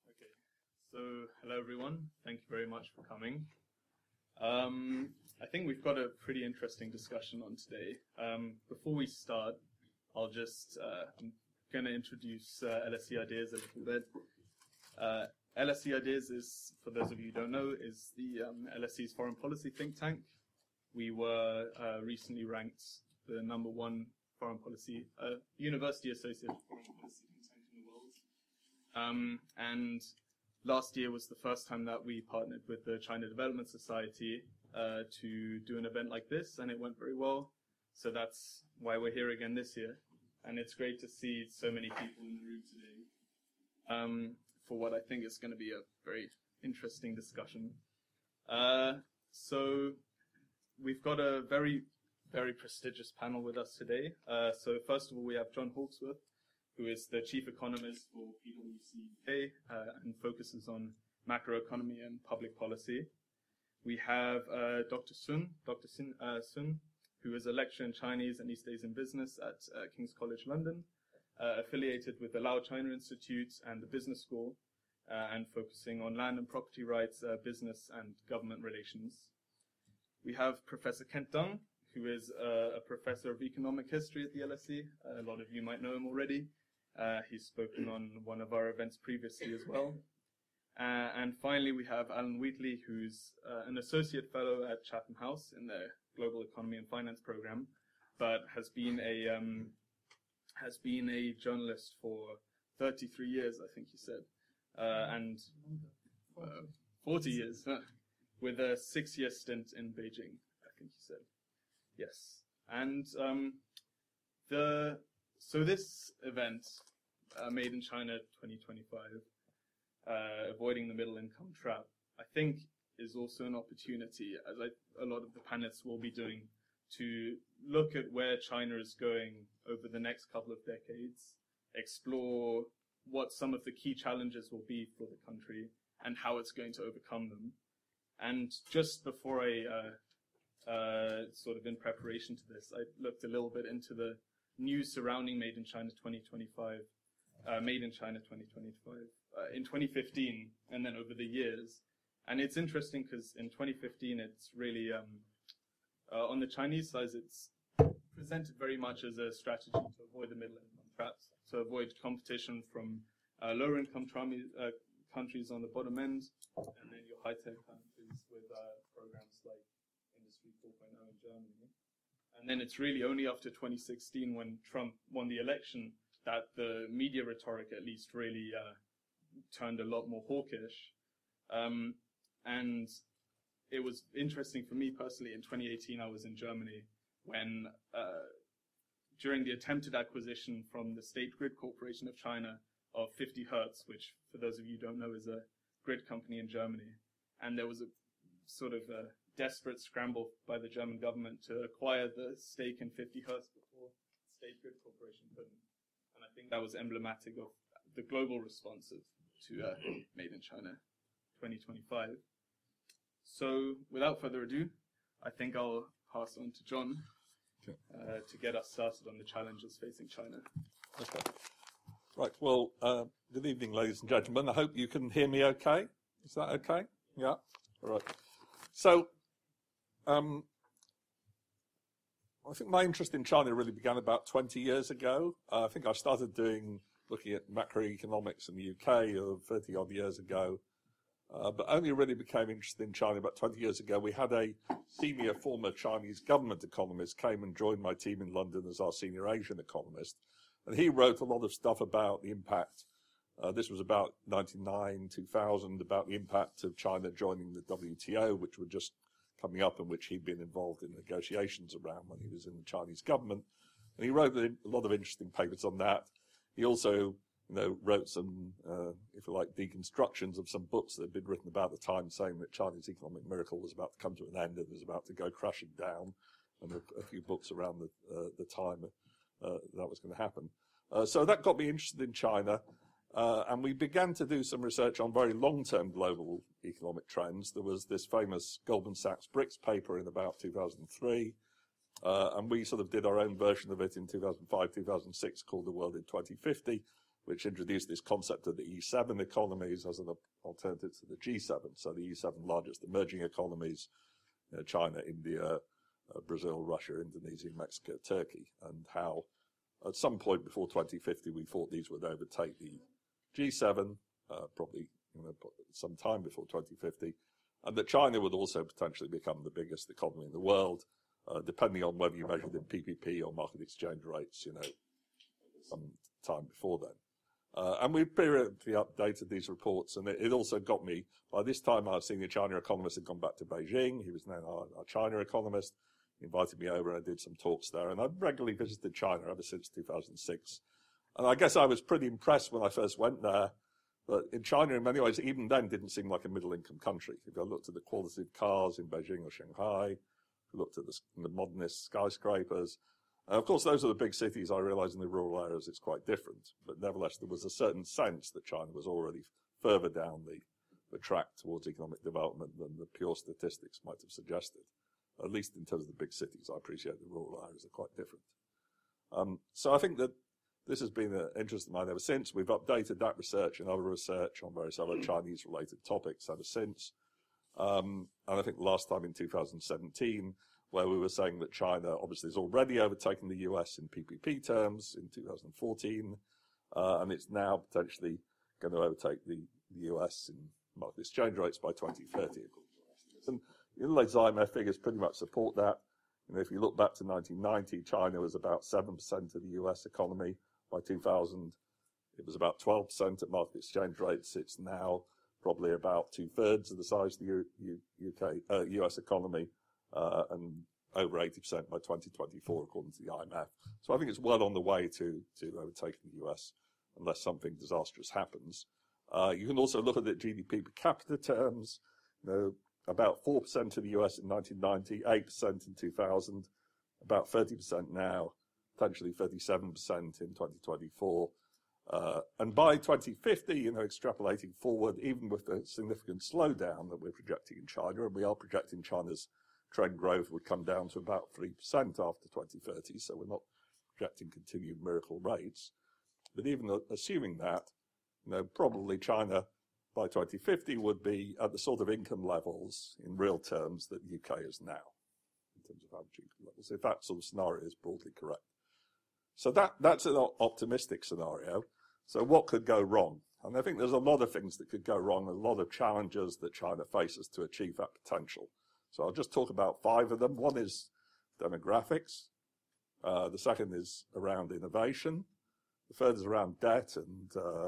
Okay, so hello everyone. Thank you very much for coming. I think we've got a pretty interesting discussion on today. Before we start, I'm going to introduce LSE Ideas a little bit. LSE Ideas is, for those of you who don't know, is the LSE's foreign policy think tank. We were recently ranked the #1 foreign policy, university associated foreign policy think tank in the world. And last year was the first time that we partnered with the China Development Society to do an event like this, and it went very well. So that's why we're here again this year. And it's great to see so many people in the room today for what I think is going to be a very interesting discussion. So we've got a very, very prestigious panel with us today. So first of all, we have John Hawksworth, who is the chief economist for PwC UK and focuses on macroeconomy and public policy. We have Dr. Sun, who is a lecturer in Chinese and East Asian business at King's College London, affiliated with the Lao China Institute and the Business School, and focusing on land and property rights, business and government relations. We have Professor Kent Deng, who is a professor of economic history at the LSE. A lot of you might know him already. He's spoken on one of our events previously as well. And finally, we have Alan Wheatley, who's an associate fellow at Chatham House in their Global Economy and Finance program, but has been a journalist for 33 years, I think he said, and 40 years, with a 6-year stint in Beijing, I think he said. Yes, and so this event, Made in China 2025, avoiding the middle income trap, I think is also an opportunity, as a lot of the panelists will be doing, to look at where China is going over the next couple of decades, explore what some of the key challenges will be for the country and how it's going to overcome them. And just before sort of in preparation to this, I looked a little bit into the news surrounding Made in China 2025, in 2015, and then over the years. And it's interesting because in 2015, it's really, on the Chinese side, it's presented very much as a strategy to avoid the middle income traps, to avoid competition from lower income countries on the bottom end, and then your high-tech countries with programs like Industry 4.0 in Germany. And then it's really only after 2016, when Trump won the election, that the media rhetoric at least really turned a lot more hawkish. And it was interesting for me personally. In 2018, I was in Germany when, during the attempted acquisition from the State Grid Corporation of China of 50 Hertz, which for those of you who don't know is a grid company in Germany, and there was a sort of a desperate scramble by the German government to acquire the stake in 50 Hertz before State Grid Corporation couldn't. And I think that was emblematic of the global response to Made in China 2025. So without further ado, I think I'll pass on to John to get us started on the challenges facing China. Okay. Right. Well, good evening, ladies and gentlemen. I hope you can hear me okay. Is that okay? Yeah. All right. So, I think my interest in China really began about 20 years ago. I think I started looking at macroeconomics in the UK 30 odd years ago, but only really became interested in China about 20 years ago. We had a senior former Chinese government economist came and joined my team in London as our senior Asian economist, and he wrote a lot of stuff about the impact. This was about 99, 2000, about the impact of China joining the WTO, which were just coming up, and which he'd been involved in negotiations around when he was in the Chinese government. And he wrote a lot of interesting papers on that. He also, wrote some, if you like, deconstructions of some books that had been written about the time, saying that China's economic miracle was about to come to an end and was about to go crashing down, and a few books around the time that was going to happen. So that got me interested in China. And we began to do some research on very long-term global economic trends. There was this famous Goldman Sachs BRICS paper in about 2003, and we sort of did our own version of it in 2005, 2006, called The World in 2050. which introduced this concept of the E7 economies as an alternative to the G7. So the E7 largest emerging economies, China, India, Brazil, Russia, Indonesia, Mexico, Turkey, and how at some point before 2050 we thought these would overtake the G7, probably some time before 2050, and that China would also potentially become the biggest economy in the world, depending on whether you measured in PPP or market exchange rates, some time before then. And we've periodically updated these reports, and it also got me, by this time our senior China economist had gone back to Beijing. He was now our China economist. He invited me over and I did some talks there, and I've regularly visited China ever since 2006. And I guess I was pretty impressed when I first went there, but in China, in many ways, even then didn't seem like a middle-income country. If I looked at the quality of cars in Beijing or Shanghai, if I looked at the modernist skyscrapers, of course, those are the big cities. I realize in the rural areas it's quite different. But nevertheless, there was a certain sense that China was already further down the track towards economic development than the pure statistics might have suggested. At least in terms of the big cities, I appreciate the rural areas are quite different. So I think that this has been an interest of mine ever since. We've updated that research and other research on various other Chinese-related topics ever since. And I think last time in 2017, where we were saying that China obviously has already overtaken the US in PPP terms in 2014, and it's now potentially going to overtake the US in market exchange rates by 2030. And the latest IMF figures pretty much support that. If you look back to 1990, China was about 7% of the US economy. By 2000, it was about 12% at market exchange rates. It's now probably about 2/3 of the size of the US economy, and over 80% by 2024, according to the IMF. So I think it's well on the way to overtaking the US, unless something disastrous happens. You can also look at the GDP per capita terms. About 4% of the US in 1990, 8% in 2000, about 30% now, potentially 37% in 2024. And by 2050, extrapolating forward, even with the significant slowdown that we're projecting in China, and we are projecting China's trend growth would come down to about 3% after 2030, so we're not projecting continued miracle rates. But even assuming that, probably China by 2050 would be at the sort of income levels in real terms that the UK is now, in terms of average income levels, if that sort of scenario is broadly correct. So that's an optimistic scenario. So what could go wrong? And I think there's a lot of things that could go wrong, a lot of challenges that China faces to achieve that potential. So I'll just talk about 5 of them. One is demographics. The second is around innovation. The third is around debt and,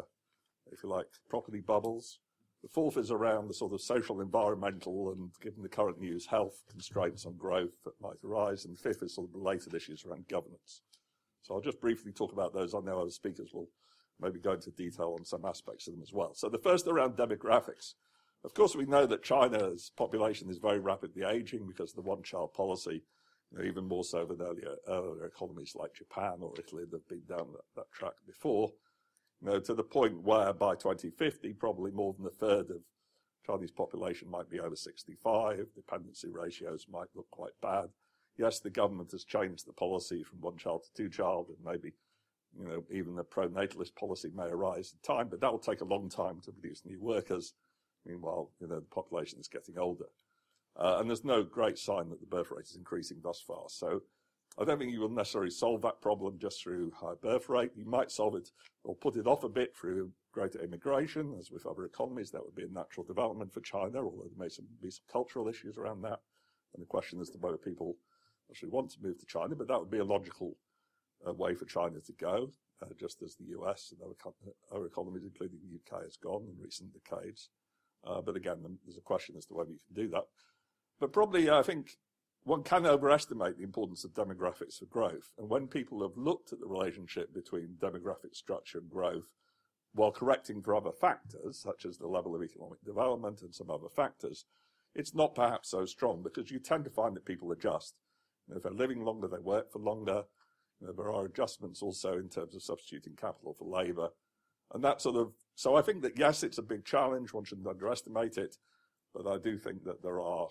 if you like, property bubbles. The fourth is around the sort of social, environmental, and given the current news, health constraints on growth that might arise. And the fifth is sort of related issues around governance. So I'll just briefly talk about those. I know other speakers will maybe go into detail on some aspects of them as well. So the first around demographics. Of course, we know that China's population is very rapidly aging because of the one-child policy, even more so than earlier economies like Japan or Italy that have been down that track before, to the point where by 2050, probably more than a third of Chinese population might be over 65. Dependency ratios might look quite bad. Yes, the government has changed the policy from one child to two child, and maybe, even the pro-natalist policy may arise in time, but that will take a long time to produce new workers. Meanwhile, the population is getting older. And there's no great sign that the birth rate is increasing thus far. So I don't think you will necessarily solve that problem just through high birth rate. You might solve it or put it off a bit through greater immigration, as with other economies. That would be a natural development for China, although there may be some cultural issues around that. And the question as to whether people actually want to move to China, but that would be a logical way for China to go, just as the US and other economies, including the UK, has gone in recent decades. But again, there's a question as to whether you can do that. But probably, I think, one can overestimate the importance of demographics for growth. And when people have looked at the relationship between demographic structure and growth, while correcting for other factors, such as the level of economic development and some other factors, it's not perhaps so strong because you tend to find that people adjust. If they're living longer, they work for longer. There are adjustments also in terms of substituting capital for labour. And that so I think that, yes, it's a big challenge. One shouldn't underestimate it. But I do think that there are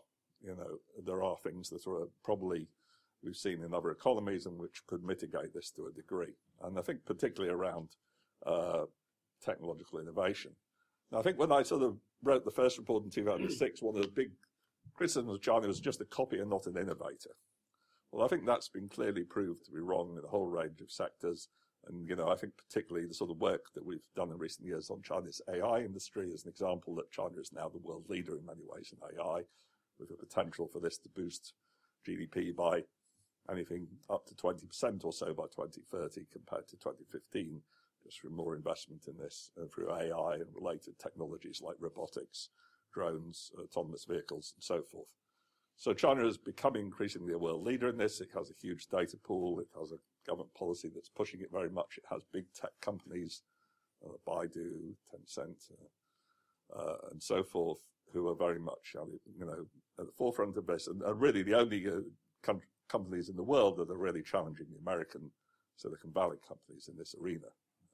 things that are probably we've seen in other economies and which could mitigate this to a degree. And I think particularly around technological innovation. Now, I think when I sort of wrote the first report in 2006, one of the big criticisms of China was just a copy and not an innovator. Well, I think that's been clearly proved to be wrong in a whole range of sectors. And, I think particularly the sort of work that we've done in recent years on China's AI industry is an example that China is now the world leader in many ways in AI, with the potential for this to boost GDP by anything up to 20% or so by 2030 compared to 2015, just through more investment in this through AI and related technologies like robotics, drones, autonomous vehicles, and so forth. So China is becoming increasingly a world leader in this. It has a huge data pool. It has a government policy that's pushing it very much. It has big tech companies, Baidu, Tencent, and so forth, who are very much, at the forefront of this, and are really the only companies in the world that are really challenging the American Silicon Valley companies in this arena.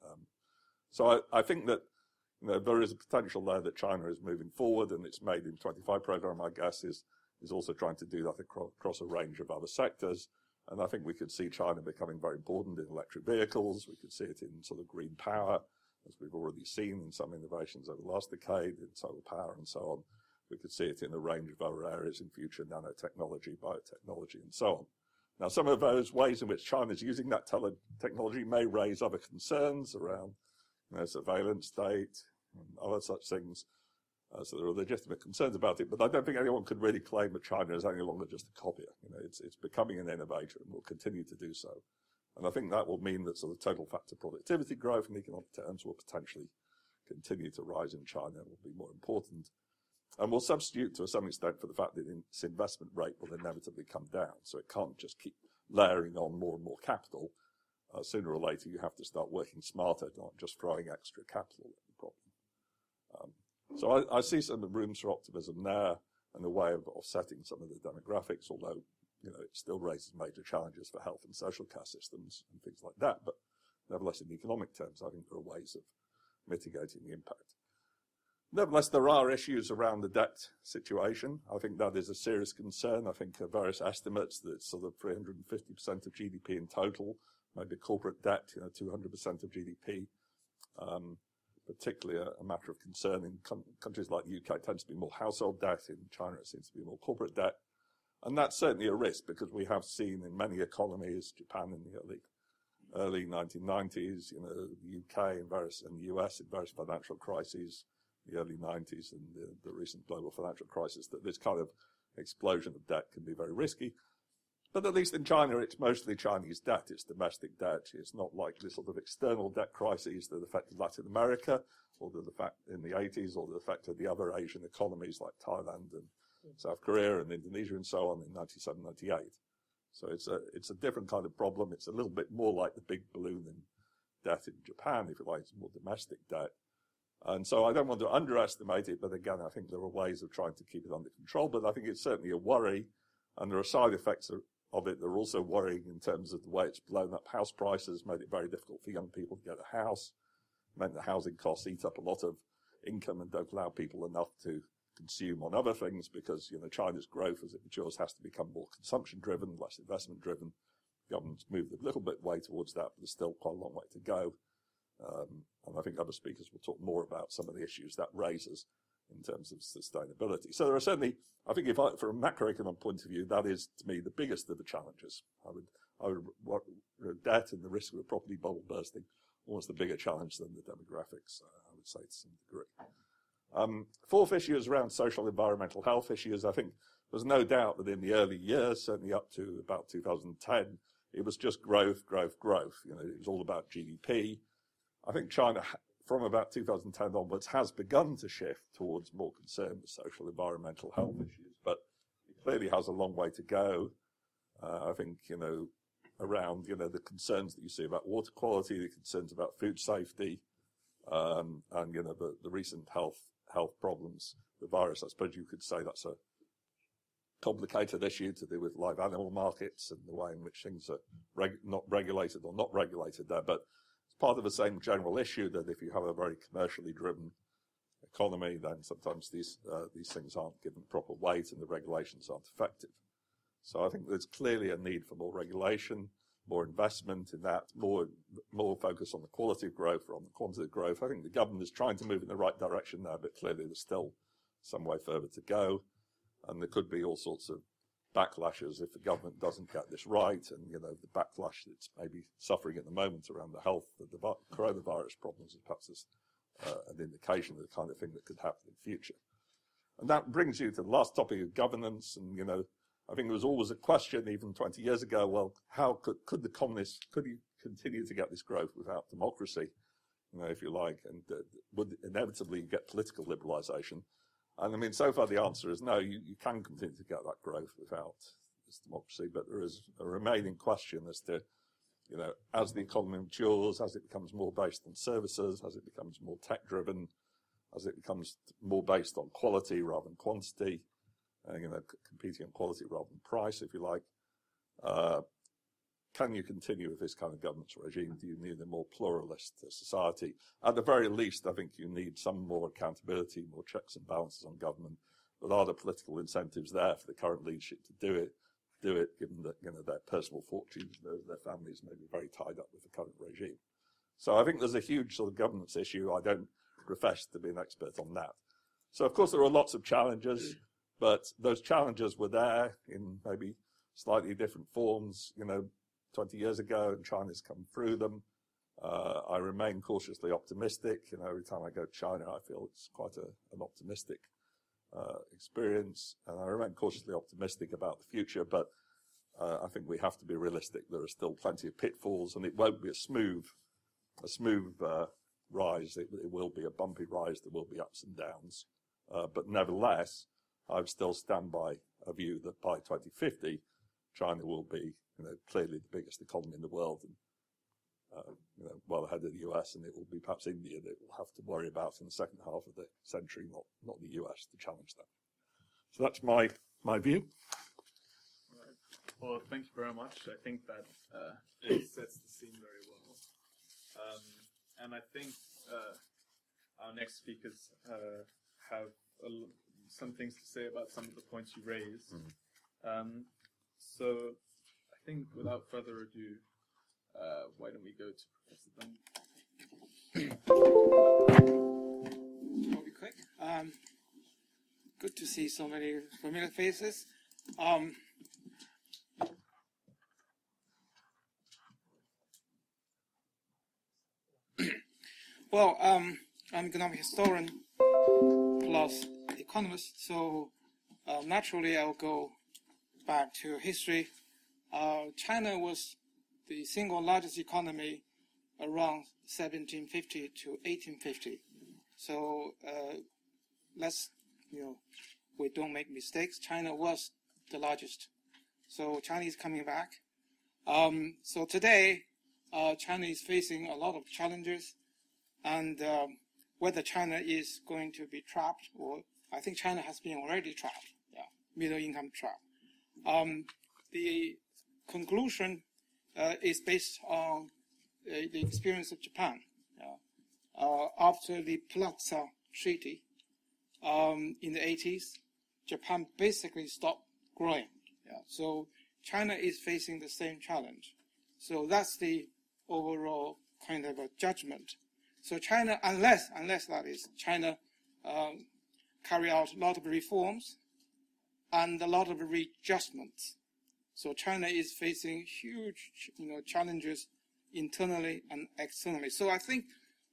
So I think that there is a potential there that China is moving forward, and its Made in 25 program, I guess, is also trying to do that across a range of other sectors. And I think we could see China becoming very important in electric vehicles. We could see it in sort of green power, as we've already seen in some innovations over the last decade, in solar power and so on. We could see it in a range of other areas in future, nanotechnology, biotechnology, and so on. Now, some of those ways in which China is using that technology may raise other concerns around surveillance state and other such things. So there are legitimate concerns about it, but I don't think anyone could really claim that China is any longer just a copier. It's becoming an innovator and will continue to do so. And I think that will mean that sort of total factor productivity growth in economic terms will potentially continue to rise in China and will be more important. And will substitute to some extent for the fact that its investment rate will inevitably come down. So it can't just keep layering on more and more capital. Sooner or later, you have to start working smarter, not just throwing extra capital at the problem. So I see some rooms for optimism there and a way of offsetting some of the demographics, although, it still raises major challenges for health and social care systems and things like that. But nevertheless, in economic terms, I think there are ways of mitigating the impact. Nevertheless, there are issues around the debt situation. I think that is a serious concern. I think various estimates that sort of 350% of GDP in total, maybe corporate debt, 200% of GDP, particularly a matter of concern in countries like the UK. It tends to be more household debt. In China, it seems to be more corporate debt. And that's certainly a risk because we have seen in many economies, Japan in the early 1990s, the UK and the US in various financial crises, the early 90s and the recent global financial crisis, that this kind of explosion of debt can be very risky. But at least in China, it's mostly Chinese debt. It's domestic debt. It's not like the sort of external debt crises that affected Latin America or that affect in the 80s or that affected the other Asian economies like Thailand and South Korea and Indonesia and so on in 97, 98. So it's a different kind of problem. It's a little bit more like the big balloon in debt in Japan, if you like. It's more domestic debt. And so I don't want to underestimate it, but again, I think there are ways of trying to keep it under control. But I think it's certainly a worry, and there are side effects of it. They're also worrying in terms of the way it's blown up house prices, made it very difficult for young people to get a house, meant the housing costs eat up a lot of income and don't allow people enough to consume on other things because, China's growth as it matures has to become more consumption-driven, less investment-driven. Government's moved a little bit way towards that, but there's still quite a long way to go. And I think other speakers will talk more about some of the issues that raises in terms of sustainability. So there are certainly, I think from a macroeconomic point of view, that is, to me, the biggest of the challenges. Debt and the risk of a property bubble bursting, almost a bigger challenge than the demographics, I would say, to some degree. Fourth issue is around social environmental health issues. I think there's no doubt that in the early years, certainly up to about 2010, it was just growth. It was all about GDP. I think China, from about 2010 onwards, has begun to shift towards more concern with social environmental health issues, but it clearly has a long way to go. I think, around, the concerns that you see about water quality, the concerns about food safety, and, the recent health problems, the virus. I suppose you could say that's a complicated issue to do with live animal markets and the way in which things are not regulated or not regulated there, but part of the same general issue that if you have a very commercially driven economy, then sometimes these things aren't given proper weight and the regulations aren't effective. So I think there's clearly a need for more regulation, more investment in that, more focus on the quality of growth or on the quantity of growth. I think the government is trying to move in the right direction there, but clearly there's still some way further to go. And there could be all sorts of backlashes if the government doesn't get this right. And, the backlash that's maybe suffering at the moment around the health of the coronavirus problems is perhaps an indication of the kind of thing that could happen in the future. And that brings you to the last topic of governance. And, I think there was always a question even 20 years ago, well, how could the communists, could you continue to get this growth without democracy, if you like, and would inevitably get political liberalization? And I mean, so far the answer is no, you can continue to get that growth without this democracy, but there is a remaining question as to, as the economy matures, as it becomes more based on services, as it becomes more tech-driven, as it becomes more based on quality rather than quantity, competing on quality rather than price, if you like. Can you continue with this kind of governance regime? Do you need a more pluralist society? At the very least, I think you need some more accountability, more checks and balances on government. But are there political incentives there for the current leadership to do it, given that, their personal fortunes, their families may be very tied up with the current regime? So I think there's a huge sort of governance issue. I don't profess to be an expert on that. So, of course, there are lots of challenges, but those challenges were there in maybe slightly different forms, 20 years ago, and China's come through them. I remain cautiously optimistic. Every time I go to China, I feel it's quite an optimistic experience, and I remain cautiously optimistic about the future, but I think we have to be realistic. There are still plenty of pitfalls, and it won't be a smooth rise. It will be a bumpy rise. There will be ups and downs. But nevertheless, I would still stand by a view that by 2050, China will be, clearly the biggest economy in the world, and well ahead of the US, and it will be perhaps India that will have to worry about in the second half of the century, not the US, to challenge that. So that's my view. Right. Well, thank you very much. I think that it sets the scene very well. And I think our next speakers have some things to say about some of the points you raised. So I think without further ado, why don't we go to Professor Deng? I'll be quick. Good to see so many familiar faces. Well, I'm an economic historian plus economist, so naturally I'll go back to history. China was the single largest economy around 1750 to 1850. So we don't make mistakes. China was the largest. So China is coming back. So today, China is facing a lot of challenges, and whether China is going to be trapped, or I think China has been already trapped, middle income trap. The conclusion is based on the experience of Japan. After the Plaza Treaty in the 80s, Japan basically stopped growing. So China is facing the same challenge. So that's the overall kind of a judgment. So China, unless that is, China carry out a lot of reforms and a lot of readjustments. So China is facing huge, challenges internally and externally. So I think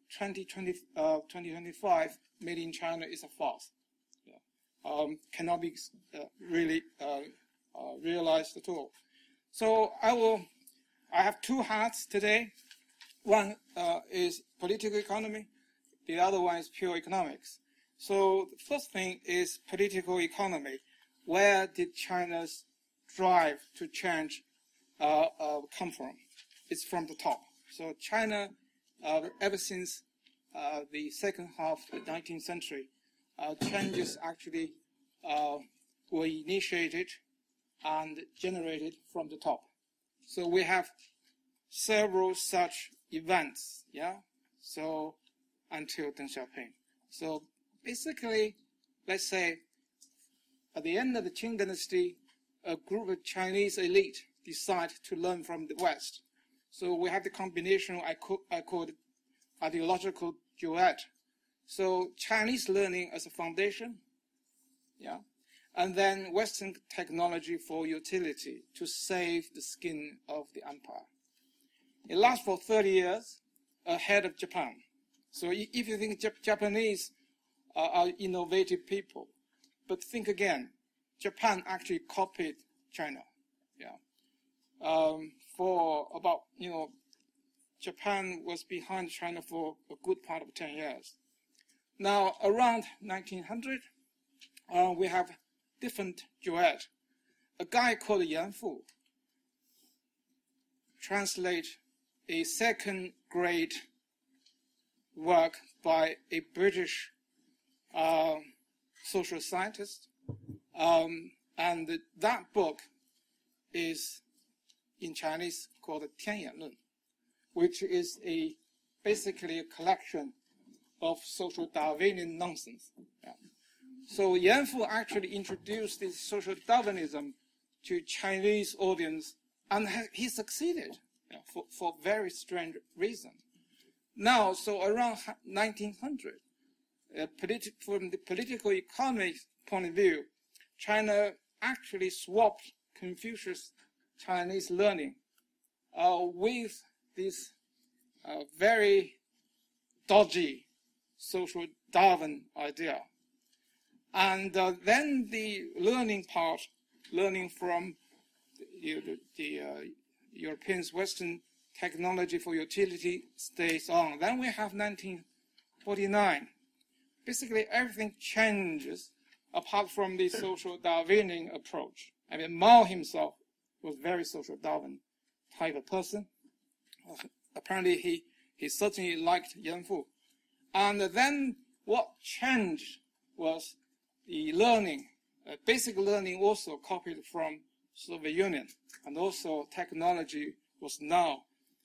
2025 made in China is a farce. Cannot be really realized at all. So I have two hats today. One is political economy. The other one is pure economics. So the first thing is political economy. Where did China's drive to change come from? It's from the top. So China, ever since the second half of the 19th century, changes actually were initiated and generated from the top. So we have several such events, so until Deng Xiaoping. So basically, let's say, at the end of the Qing dynasty, a group of Chinese elite decide to learn from the West So we have the combination I called ideological duet. So Chinese learning as a foundation, yeah, and then Western technology for utility to save the skin of the empire. It lasts for 30 years ahead of Japan. So if you think Japanese are innovative people, but think again, Japan actually copied China. Yeah, for about, Japan was behind China for a good part of 10 years. Now, around 1900, we have different duet. A guy called Yan Fu translate a second-grade work by a British social scientist, and that book is in Chinese called Tianyan Lun, which is basically a collection of social Darwinian nonsense. Yeah. So Yan Fu actually introduced this social Darwinism to Chinese audience, and he succeeded, for very strange reason. Now, so around 1900, from the political economic point of view, China actually swapped Confucius Chinese learning with this very dodgy social Darwin idea. And then the learning part, learning from the Europeans' Western technology for utility stays on. Then we have 1949. Basically, everything changes apart from the social Darwinian approach. I mean, Mao himself was very social Darwin type of person. Apparently, he certainly liked Yan Fu. And then what changed was the learning. Basic learning also copied from Soviet Union, and also technology was now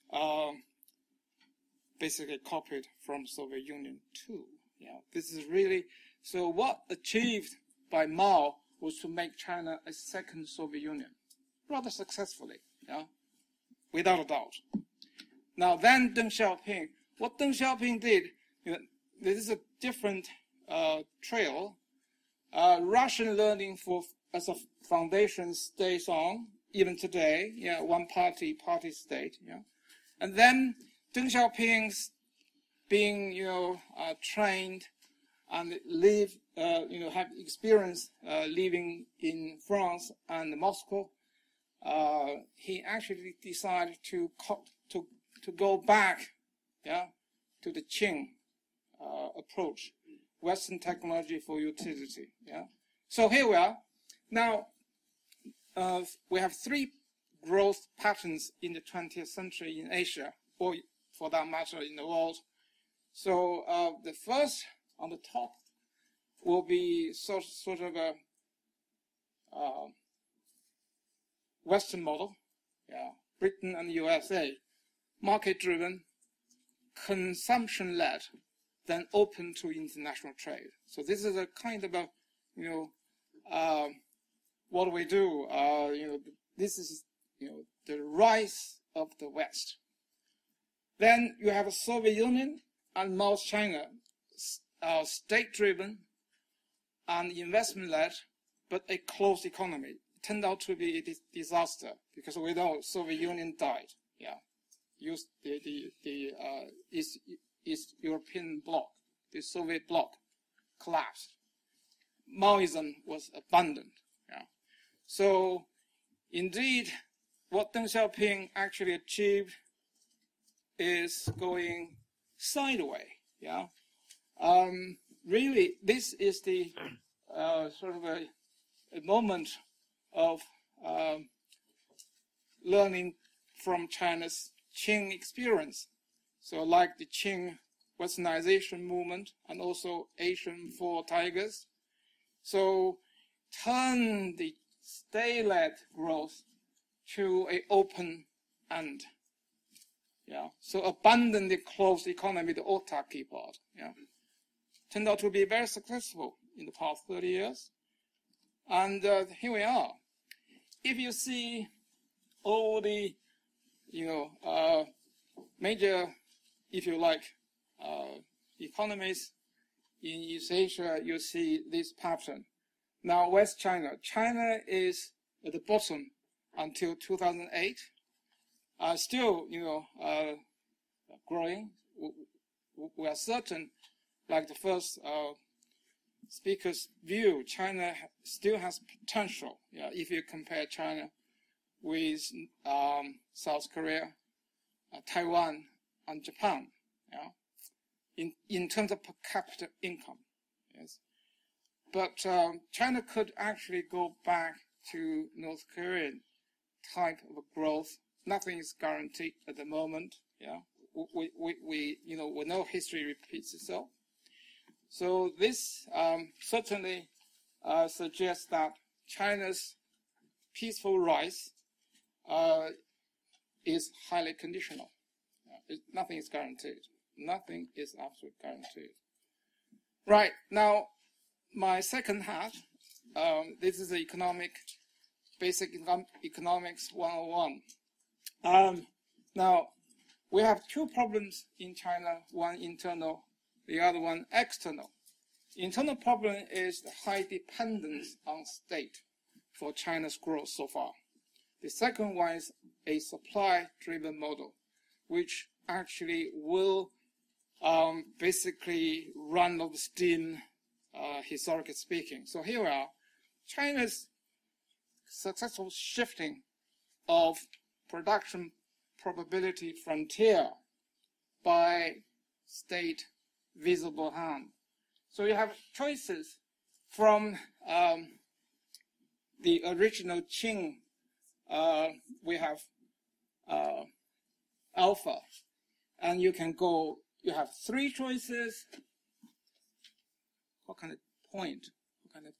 basically copied from Soviet Union too. Yeah, this is really, so what achieved by Mao was to make China a second Soviet Union, rather successfully, yeah, without a doubt. Now then Deng Xiaoping, what Deng Xiaoping did, this is a different trail. Russian learning as a foundation stays on even today. Yeah, one party state. Yeah, and then Deng Xiaoping's being trained and have experience living in France and Moscow. He actually decided to go back, yeah, to the Qing approach. Western technology for utility. Yeah. So here we are. Now, we have three growth patterns in the 20th century in Asia, or for that matter, in the world. So the first on the top will be sort of a Western model, yeah, Britain and USA, market-driven, consumption-led, then open to international trade. So this is a kind of a, what do we do? This is, the rise of the West. Then you have a Soviet Union and Mao's China, state-driven and investment-led, but a closed economy. It turned out to be a disaster because we know Soviet Union died. Yeah, the East European bloc, the Soviet bloc, collapsed. Maoism was abandoned. Yeah. So, indeed, what Deng Xiaoping actually achieved is going sideways. Yeah. Really, this is the sort of a moment of learning from China's Qing experience. So like the Qing Westernization movement and also Asian Four Tigers. So turn the state-led growth to an open end. Yeah. So abandon the closed economy, the autarky part. Yeah. Turned out to be very successful in the past 30 years. And here we are. If you see all the major, if you like, economies in East Asia, you see this pattern. Now, West China. China is at the bottom until 2008. Still, growing. We are certain, like the first speaker's view, China still has potential. Yeah, if you compare China with South Korea, Taiwan, and Japan. Yeah, in terms of per capita income. Yes, but China could actually go back to North Korean type of growth. Nothing is guaranteed at the moment. Yeah, we know history repeats itself. So this certainly suggests that China's peaceful rise is highly conditional. Nothing is guaranteed. Nothing is absolutely guaranteed. Right, now, my second hat, this is the basic economics 101. Now, we have two problems in China, one internal, the other one external. Internal problem is the high dependence on state for China's growth so far. The second one is a supply-driven model, which actually will basically run out of steam, historically speaking. So here we are. China's successful shifting of production probability frontier by state visible hand. So you have choices from the original Qing. We have alpha, and you have three choices. What kind of point? What kind of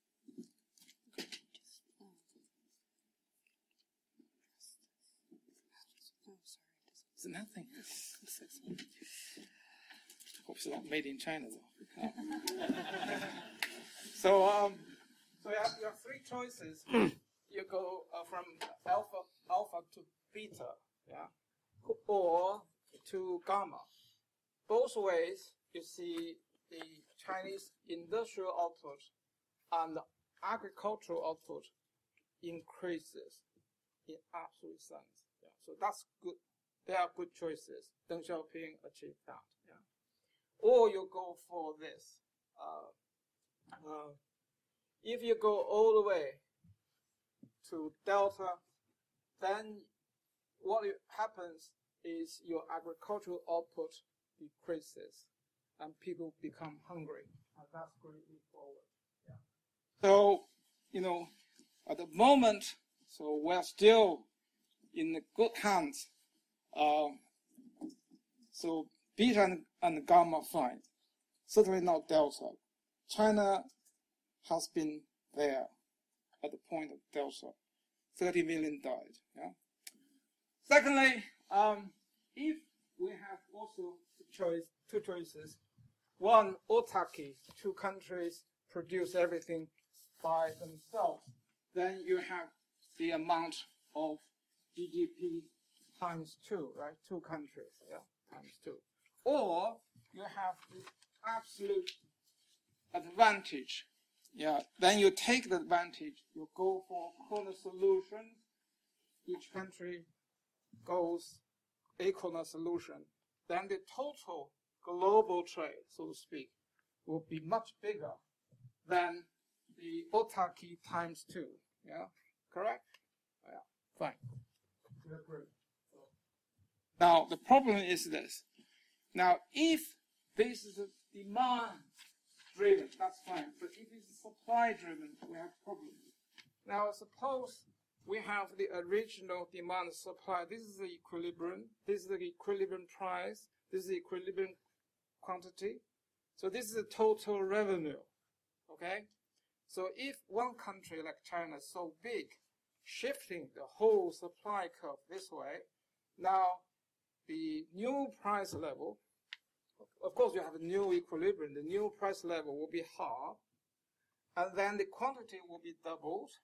it's nothing. Hope it's not made in China though. So you have three choices. You go from alpha to beta, yeah, or to gamma. Both ways, you see the Chinese industrial output and agricultural output increases in absolute sense. Yeah. So that's good. They are good choices. Deng Xiaoping achieved that. Yeah. Or you go for this. If you go all the way to delta, then what happens is your agricultural output decreases and people become hungry. And that's greatly forward. Yeah. So, at the moment, so we're still in the good hands. So beta and gamma fine. Certainly not delta. China has been there at the point of delta. 30 million died. Yeah. Secondly, if we have also two choices, one, autarky, two countries produce everything by themselves, then you have the amount of GDP times 2, right? Two countries, yeah, times 2. Or you have the absolute advantage. Yeah, then you take the advantage, you go for corner solutions. Each country goes a corner solution. Then the total global trade, so to speak, will be much bigger than the autarky times 2. Yeah, correct? Yeah, fine. You agree. Now, the problem is this. Now, if this is a demand-driven, that's fine. But if it's supply-driven, we have problems. Now, suppose we have the original demand and supply. This is the equilibrium. This is the equilibrium price. This is the equilibrium quantity. So this is the total revenue. Okay? So if one country like China is so big, shifting the whole supply curve this way, now the new price level, of course you have a new equilibrium, the new price level will be half, and then the quantity will be doubled.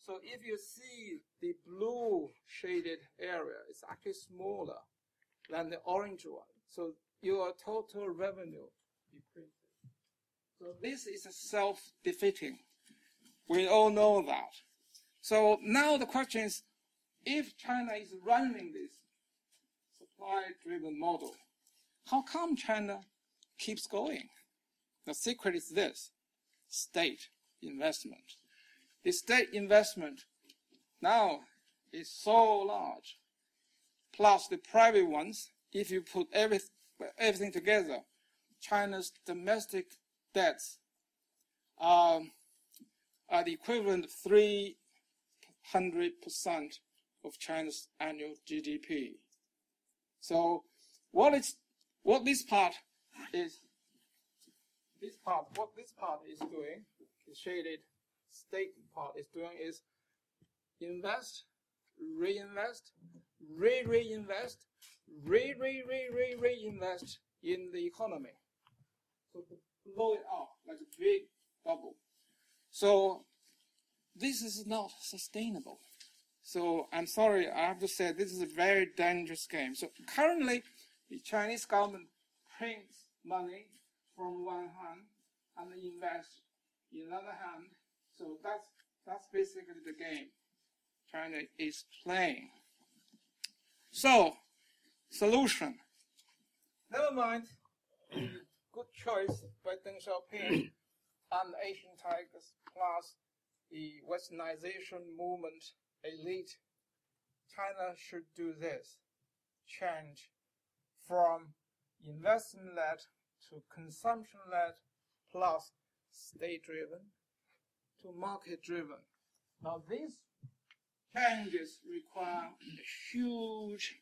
So if you see the blue shaded area, it's actually smaller than the orange one. So your total revenue decreases. So this is self-defeating. We all know that. So now the question is, if China is running this supply-driven model, how come China keeps going? The secret is this: state investment. The state investment now is so large, plus the private ones. If you put everything together, China's domestic debts are the equivalent of 300% of China's annual GDP. So what this part is doing, the shaded state part is doing, is invest, reinvest, reinvest, reinvest in the economy. So to blow it out like a big bubble. So this is not sustainable. So I'm sorry, I have to say this is a very dangerous game. So currently, the Chinese government prints money from one hand and invests in another hand. So that's basically the game China is playing. So, solution. Never mind the good choice by Deng Xiaoping and Asian Tigers plus the Westernization movement elite. China should do this: change from investment-led to consumption-led plus state-driven to market-driven. Now these changes require a huge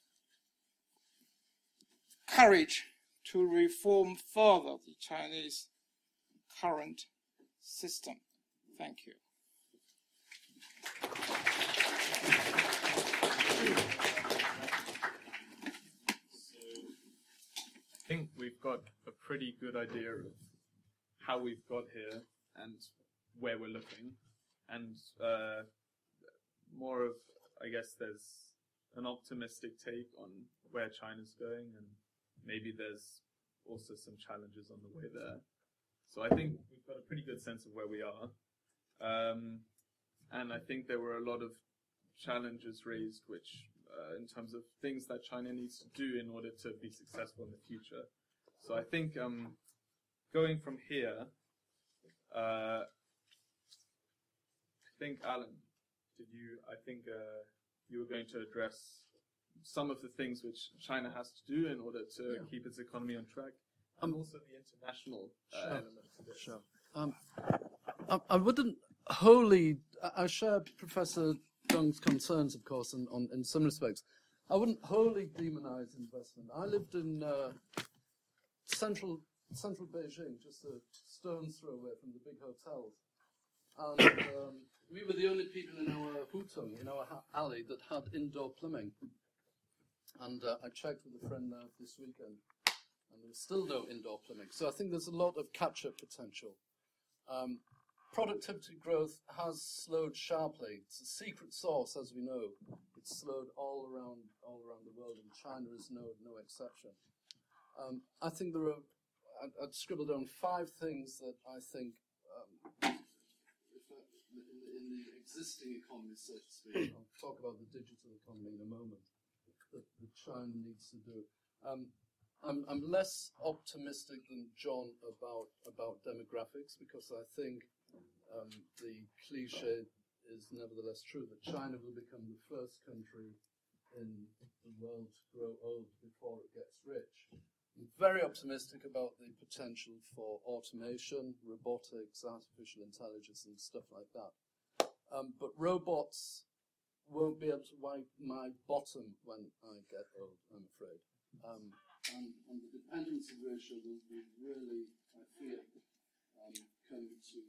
courage to reform further the Chinese current system. Thank you. I think we've got a pretty good idea of how we've got here and where we're looking, and more of, I guess, there's an optimistic take on where China's going, and maybe there's also some challenges on the way there. So I think we've got a pretty good sense of where we are. And I think there were a lot of challenges raised, which in terms of things that China needs to do in order to be successful in the future. So I think going from here, I think, Alan, you were going to address some of the things which China has to do in order to keep its economy on track, and also the international element to this. Sure. I wouldn't wholly. I share Professor Zheng's concerns, of course, in some respects. I wouldn't wholly demonize investment. I lived in central Beijing, just a stone's throw away from the big hotels, and we were the only people in our hutong, in our alley, that had indoor plumbing. And I checked with a friend this weekend, and there's still no indoor plumbing. So I think there's a lot of catch-up potential. Productivity growth has slowed sharply. It's a secret sauce, as we know. It's slowed all around the world, and China is no exception. I think there are. I'd scribble down 5 things that I think, in the existing economy, so to speak. I'll talk about the digital economy in a moment. That China needs to do. I'm less optimistic than John about demographics, because I think the cliche is nevertheless true that China will become the first country in the world to grow old before it gets rich. I'm very optimistic about the potential for automation, robotics, artificial intelligence, and stuff like that. But robots won't be able to wipe my bottom when I get old, I'm afraid. And the dependency ratio will be really, I fear, coming to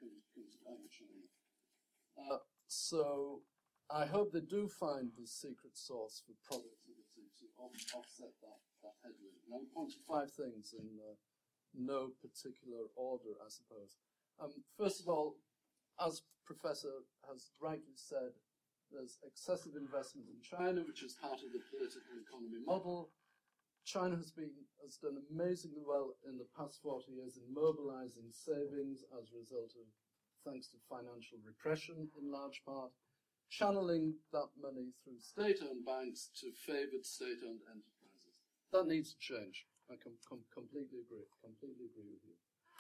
China. So I hope they do find the secret sauce for productivity to offset that headwind. And I'll point to 5 things in no particular order, I suppose. First of all, as Professor has rightly said, there's excessive investment in China, which is part of the political economy model. China has done amazingly well in the past 40 years in mobilizing savings as a result of, thanks to financial repression in large part, channeling that money through state-owned banks to favored state-owned enterprises. That needs to change. I completely agree. Completely agree with you.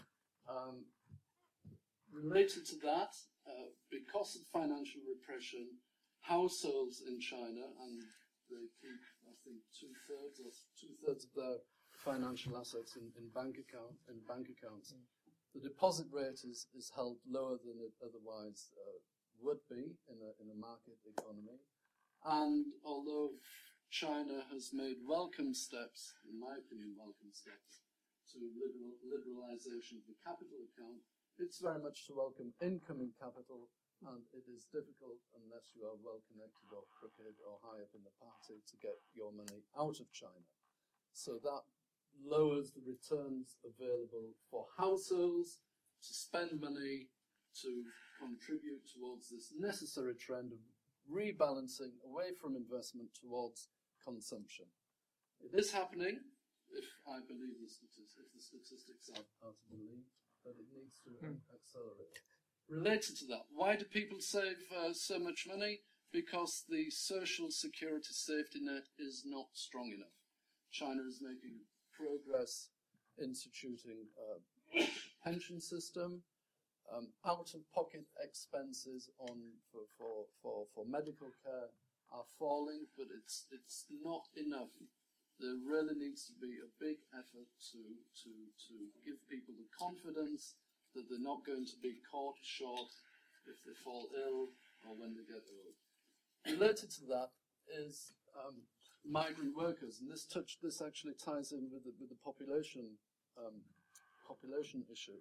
Related to that, because of financial repression, households in China, and they keep, I think, two-thirds of their financial assets in bank accounts. The deposit rate is held lower than it otherwise would be in a market economy. And although China has made welcome steps, in my opinion, welcome steps, to liberalization of the capital account, it's very much to welcome incoming capital, and it is difficult, unless you are well connected or crooked or high up in the party, to get your money out of China. So that lowers the returns available for households to spend money to contribute towards this necessary trend of rebalancing away from investment towards consumption. It is happening, if I believe the statistics are to believe, but it needs to accelerate. Related to that, why do people save so much money? Because the social security safety net is not strong enough. China is making progress instituting a pension system. Out-of-pocket expenses for medical care are falling, but it's not enough. There really needs to be a big effort to give people the confidence that they're not going to be caught short if they fall ill or when they get old. Related to that is migrant workers, and this actually ties in with the population issue.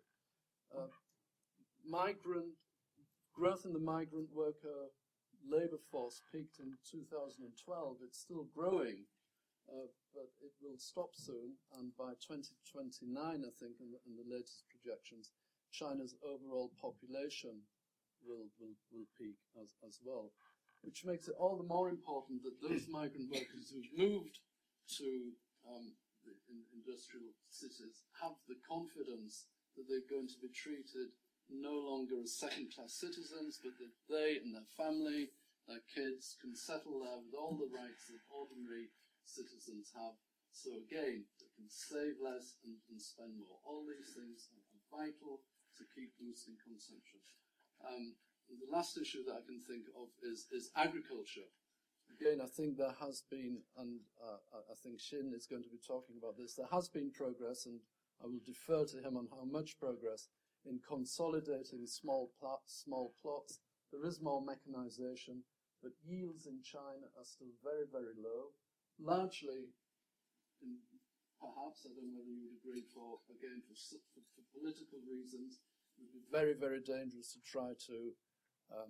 Growth in the migrant worker labour force peaked in 2012. It's still growing, but it will stop soon, and by 2029, I think, in the latest projections, China's overall population will peak as well, which makes it all the more important that those migrant workers who've moved to the industrial cities have the confidence that they're going to be treated no longer as second-class citizens, but that they and their family, their kids, can settle there with all the rights that ordinary citizens have. So again, they can save less and spend more. All these things are vital to keep boosting consumption. The last issue that I can think of is agriculture. Again, I think there has been, and I think Xin is going to be talking about this, there has been progress, and I will defer to him on how much progress in consolidating small plots. There is more mechanization, but yields in China are still very, very low. Largely, perhaps, I don't know whether you would agree, for political reasons, it would be very, very dangerous to try to I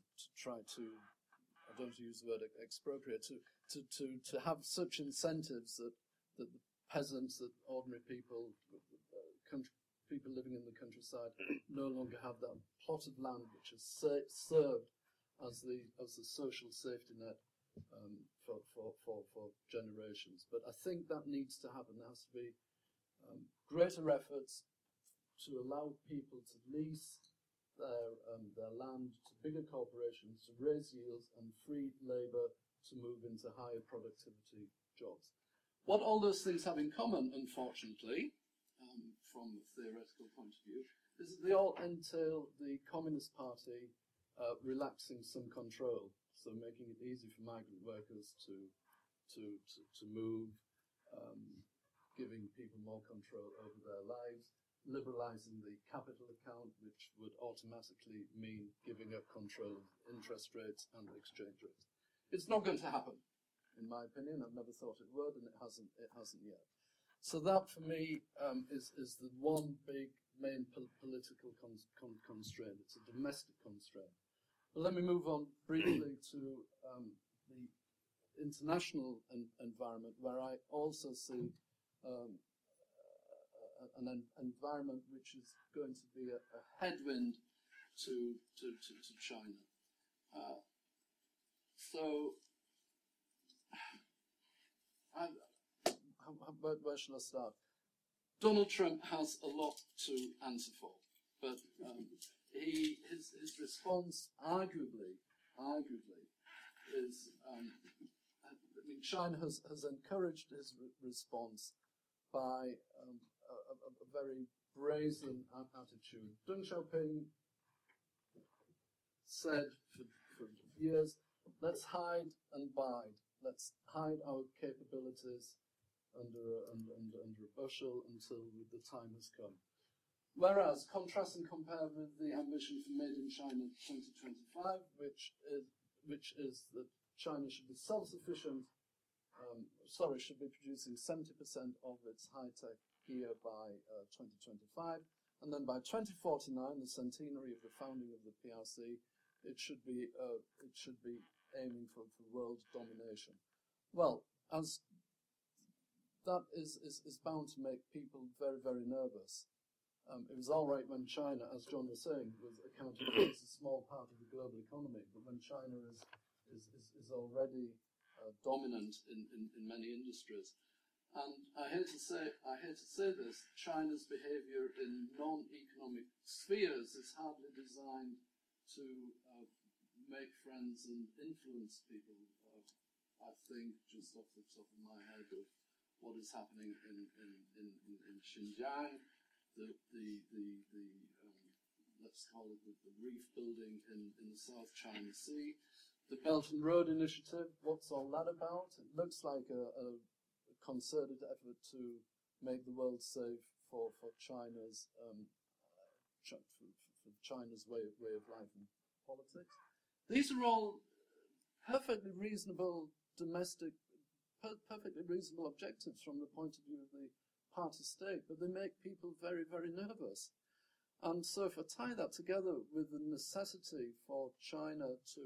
don't want to use the word expropriate, to have such incentives that the peasants, that ordinary people, people living in the countryside, no longer have that plot of land which has served as the social safety net for generations. But I think that needs to happen. There has to be greater efforts to allow people to lease their land to bigger corporations to raise yields and free labour to move into higher productivity jobs. What all those things have in common, unfortunately, from a theoretical point of view, is that they all entail the Communist Party relaxing some control, so making it easy for migrant workers to move, giving people more control over their lives, liberalising the capital account, which would automatically mean giving up control of interest rates and exchange rates. It's not going to happen, in my opinion. I've never thought it would, and it hasn't yet. So that, for me, is the one big main political constraint. It's a domestic constraint. But let me move on briefly to the international environment, where I also see an environment which is going to be a headwind to China. So, where shall I start? Donald Trump has a lot to answer for, but his response arguably is, I mean, China has encouraged his response by a very brazen attitude. Deng Xiaoping said for years, let's hide and bide. Let's hide our capabilities under a bushel until the time has come. Whereas, contrast and compare with the ambition for Made in China 2025, which is that China should be self-sufficient, should be producing 70% of its high-tech gear by 2025, and then by 2049, the centenary of the founding of the PRC, it should be aiming for world domination. Well, as that is bound to make people very, very nervous. It was all right when China, as John was saying, was accounted for as a small part of the global economy, but when China is already dominant in many industries. And I hate to say this, China's behaviour in non-economic spheres is hardly designed to make friends and influence people. I think, just off the top of my head, of what is happening in Xinjiang, the let's call it the reef building in the South China Sea, the Belt and Road Initiative. What's all that about? It looks like a concerted effort to make the world safe for China's China's way of life and politics. These are all perfectly reasonable perfectly reasonable objectives from the point of view of the party state, but they make people very, very nervous. And so if I tie that together with the necessity for China to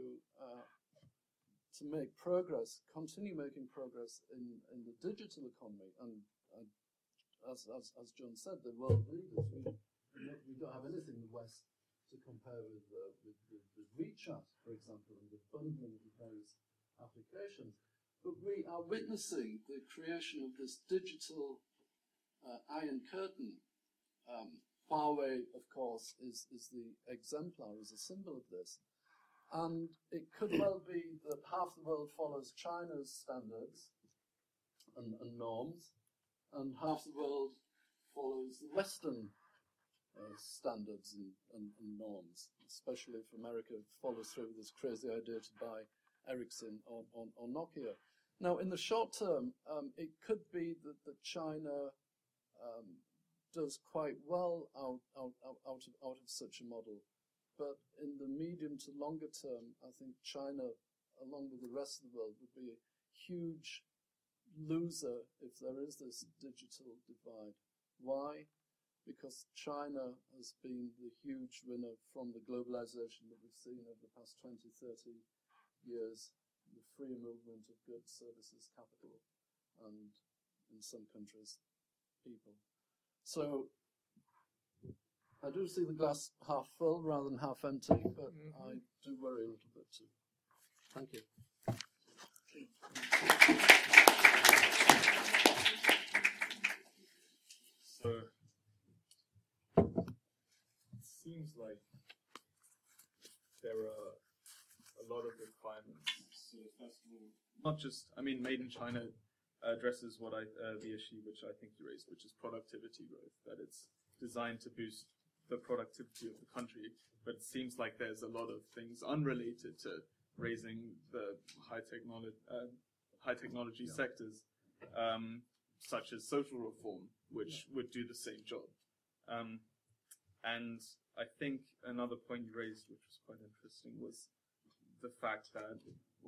make progress, continue making progress in the digital economy, and as John said, the world leaders, we don't have anything in the West to compare with WeChat, for example, and the bundling of various applications. But we are witnessing the creation of this digital Iron Curtain. Huawei, of course, is the exemplar, is a symbol of this. And it could well be that half the world follows China's standards and norms, and half the world follows the Western standards and norms, especially if America follows through with this crazy idea to buy Ericsson or Nokia. Now, in the short term, it could be that China does quite well out of such a model. But in the medium to longer term, I think China, along with the rest of the world, would be a huge loser if there is this digital divide. Why? Because China has been the huge winner from the globalization that we've seen over the past 20, 30 years, the free movement of goods, services, capital, and in some countries, people. So I do see the glass half full rather than half empty, but I do worry a little bit too. Thank you. So it seems like there are a lot of requirements. So first of all, not just, I mean, Made in China addresses the issue which I think you raised, which is productivity growth, that it's designed to boost the productivity of the country, but it seems like there's a lot of things unrelated to raising the high technology sectors, such as social reform, which would do the same job. And I think another point you raised, which was quite interesting, was the fact that,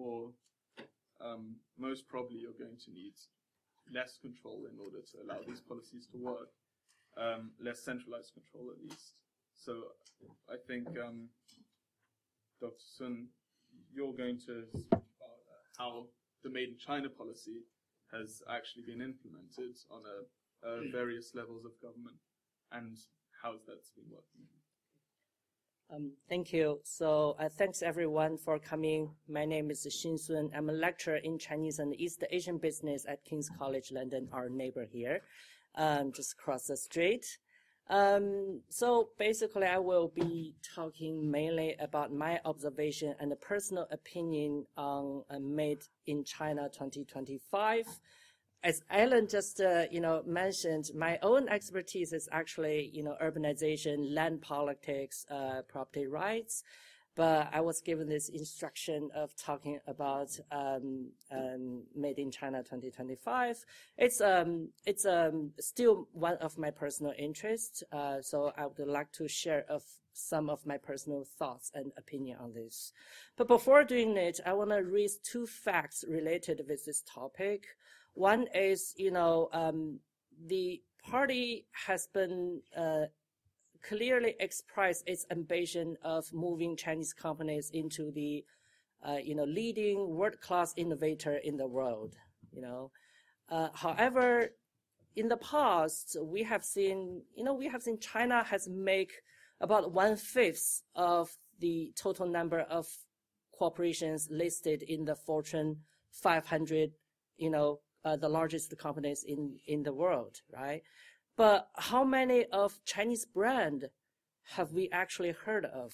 most probably you're going to need less control in order to allow these policies to work, less centralized control at least. So I think, Dr. Sun, you're going to speak about how the Made in China policy has actually been implemented on various levels of government and how that's been working. Thank you. So thanks everyone for coming. My name is Xin Sun. I'm a lecturer in Chinese and East Asian business at King's College London, our neighbor here, just across the street. So basically I will be talking mainly about my observation and a personal opinion on Made in China 2025. As Alan just, mentioned, my own expertise is actually, urbanization, land politics, property rights. But I was given this instruction of talking about Made in China 2025. It's still one of my personal interests. So I would like to share some of my personal thoughts and opinion on this. But before doing it, I want to raise two facts related with this topic. One is, the party has been clearly expressed its ambition of moving Chinese companies into the, leading world-class innovator in the world. However, in the past, we have seen China has made about 1/5 of the total number of corporations listed in the Fortune 500, the largest companies in the world, right? But how many of Chinese brand have we actually heard of?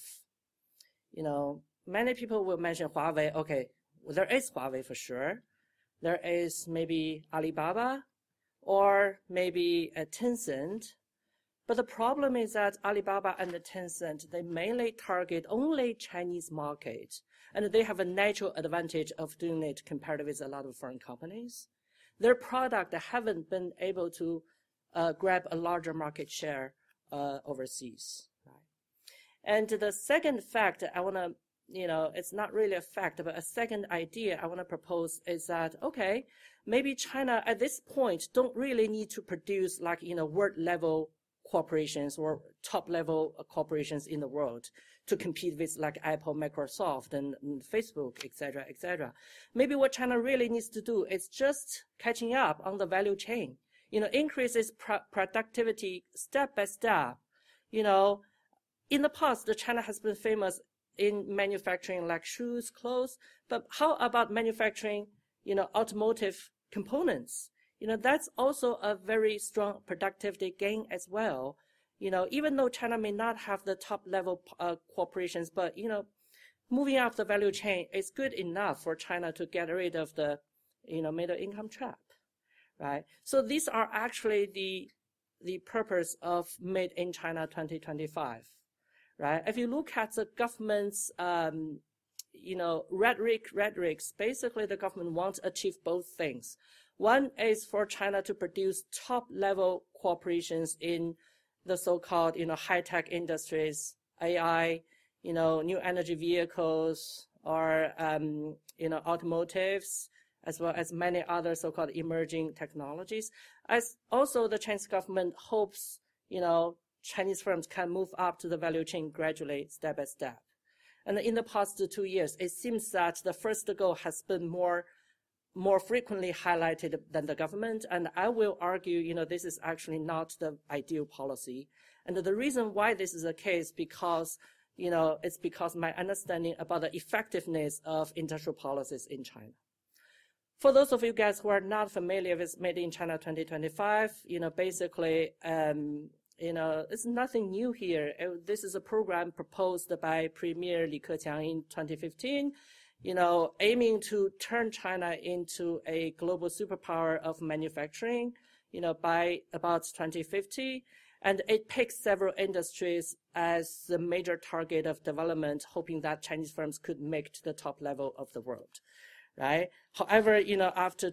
Many people will mention Huawei. Okay, well, there is Huawei for sure. There is maybe Alibaba or maybe Tencent. But the problem is that Alibaba and Tencent, they mainly target only Chinese market. And they have a natural advantage of doing it compared with a lot of foreign companies. Their product haven't been able to grab a larger market share overseas. Right? And the second fact I want to, it's not really a fact, but a second idea I want to propose is that, okay, maybe China at this point don't really need to produce world level corporations or top level corporations in the world to compete with Apple, Microsoft, and Facebook, et cetera. Maybe what China really needs to do is just catching up on the value chain, increase its productivity step by step. In the past, China has been famous in manufacturing shoes, clothes, but how about manufacturing, automotive components? That's also a very strong productivity gain as well. Even though China may not have the top level corporations, but, moving up the value chain is good enough for China to get rid of the, middle income trap, right? So these are actually the purpose of Made in China 2025, right? If you look at the government's, rhetorics, basically the government wants to achieve both things. One is for China to produce top-level corporations in the so-called, high-tech industries, AI, new energy vehicles, or, automotives, as well as many other so-called emerging technologies. As also the Chinese government hopes, Chinese firms can move up to the value chain gradually, step by step. And in the past 2 years, it seems that the first goal has been more frequently highlighted than the government. And I will argue, this is actually not the ideal policy. And the reason why this is the case because, it's because my understanding about the effectiveness of industrial policies in China. For those of you guys who are not familiar with Made in China 2025, basically, it's nothing new here. This is a program proposed by Premier Li Keqiang in 2015, aiming to turn China into a global superpower of manufacturing, by about 2050. And it picks several industries as the major target of development, hoping that Chinese firms could make to the top level of the world, right? However, after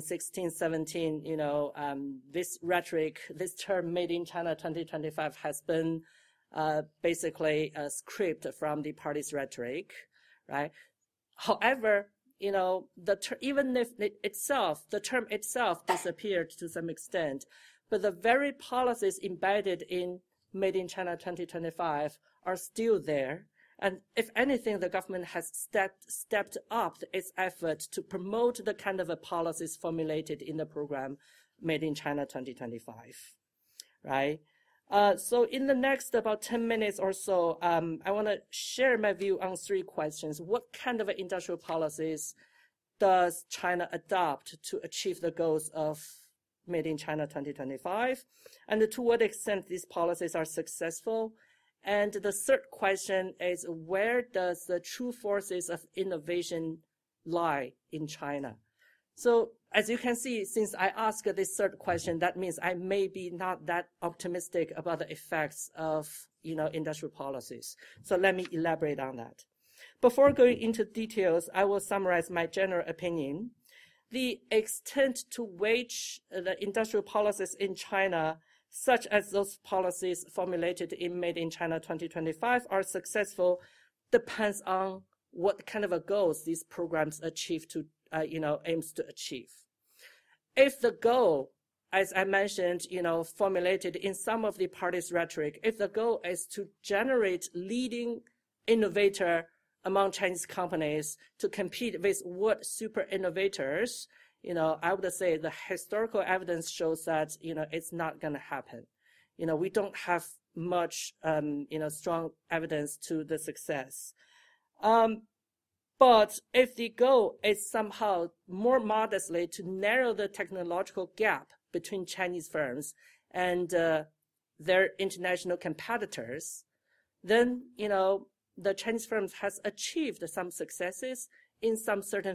2016-17, this rhetoric, this term Made in China 2025 has been basically a script from the party's rhetoric, right? However, even if the term itself disappeared to some extent, but the very policies embedded in Made in China 2025 are still there. And if anything, the government has stepped up its effort to promote the kind of policies formulated in the program Made in China 2025, right? So in the next about 10 minutes or so, I want to share my view on 3 questions. What kind of industrial policies does China adopt to achieve the goals of Made in China 2025? And to what extent these policies are successful? And the third question is, where does the true forces of innovation lie in China? So as you can see, since I asked this third question, that means I may be not that optimistic about the effects of, industrial policies. So let me elaborate on that. Before going into details, I will summarize my general opinion. The extent to which the industrial policies in China, such as those policies formulated in Made in China 2025, are successful depends on what kind of goals these programs achieve to aims to achieve. If the goal, as I mentioned, formulated in some of the party's rhetoric, if the goal is to generate leading innovator among Chinese companies to compete with world super innovators, I would say the historical evidence shows that, it's not going to happen. We don't have much, strong evidence to the success. But if the goal is somehow more modestly to narrow the technological gap between Chinese firms and their international competitors, then, the Chinese firms has achieved some successes in some certain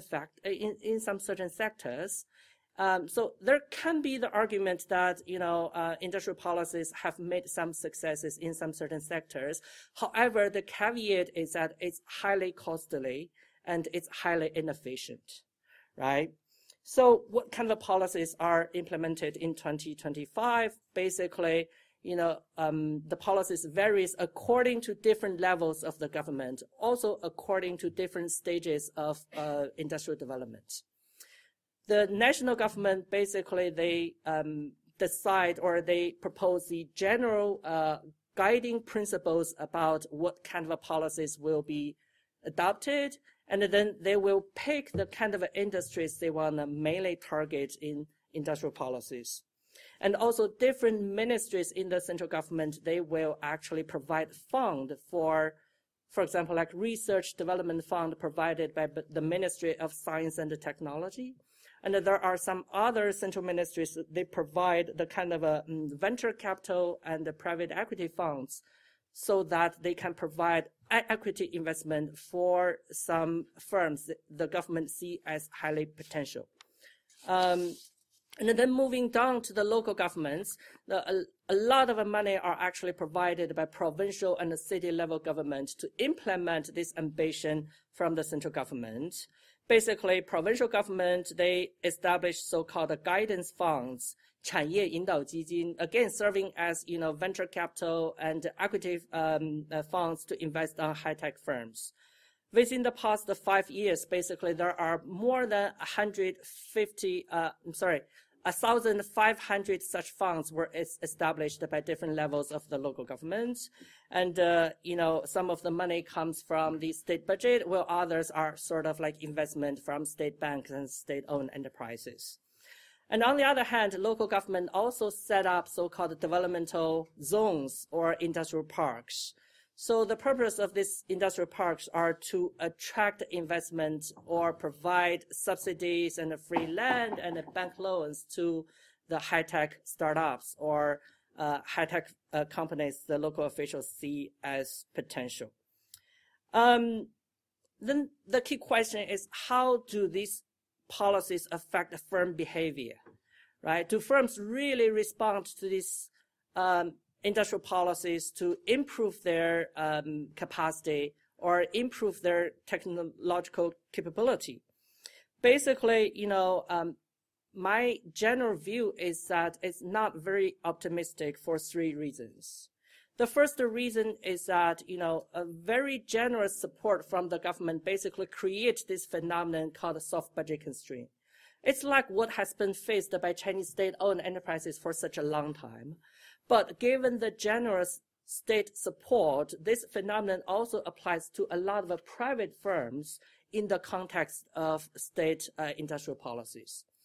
sectors. So there can be the argument that, industrial policies have made some successes in some certain sectors. However, the caveat is that it's highly costly and it's highly inefficient, right? So what kind of policies are implemented in 2025? Basically, the policies varies according to different levels of the government, also according to different stages of industrial development. The national government, basically, they decide or they propose the general guiding principles about what kind of policies will be adopted, and then they will pick the kind of industries they want to mainly target in industrial policies. And also different ministries in the central government, they will actually provide fund for example, like research development fund provided by the Ministry of Science and Technology. And there are some other central ministries, they provide the kind of a venture capital and the private equity funds so that they can provide equity investment for some firms that the government see as highly potential. And then moving down to the local governments, a lot of money are actually provided by provincial and city level government to implement this ambition from the central government. Basically, provincial government, they establish so-called guidance funds, 产业引导基金, again serving as venture capital and equity funds to invest on high-tech firms. Within the past 5 years, basically, there are more than 1,500 such funds were established by different levels of the local government. And, some of the money comes from the state budget, while others are sort of like investment from state banks and state-owned enterprises. And on the other hand, local government also set up so-called developmental zones or industrial parks. So the purpose of these industrial parks are to attract investment or provide subsidies and free land and bank loans to the high-tech startups or high-tech companies the local officials see as potential. Then the key question is, how do these policies affect firm behavior, right? Do firms really respond to these industrial policies to improve their capacity or improve their technological capability? Basically, my general view is that it's not very optimistic for 3 reasons. The first reason is that, a very generous support from the government basically creates this phenomenon called a soft budget constraint. It's like what has been faced by Chinese state-owned enterprises for such a long time. But given the generous state support, this phenomenon also applies to a lot of private firms in the context of state industrial policies.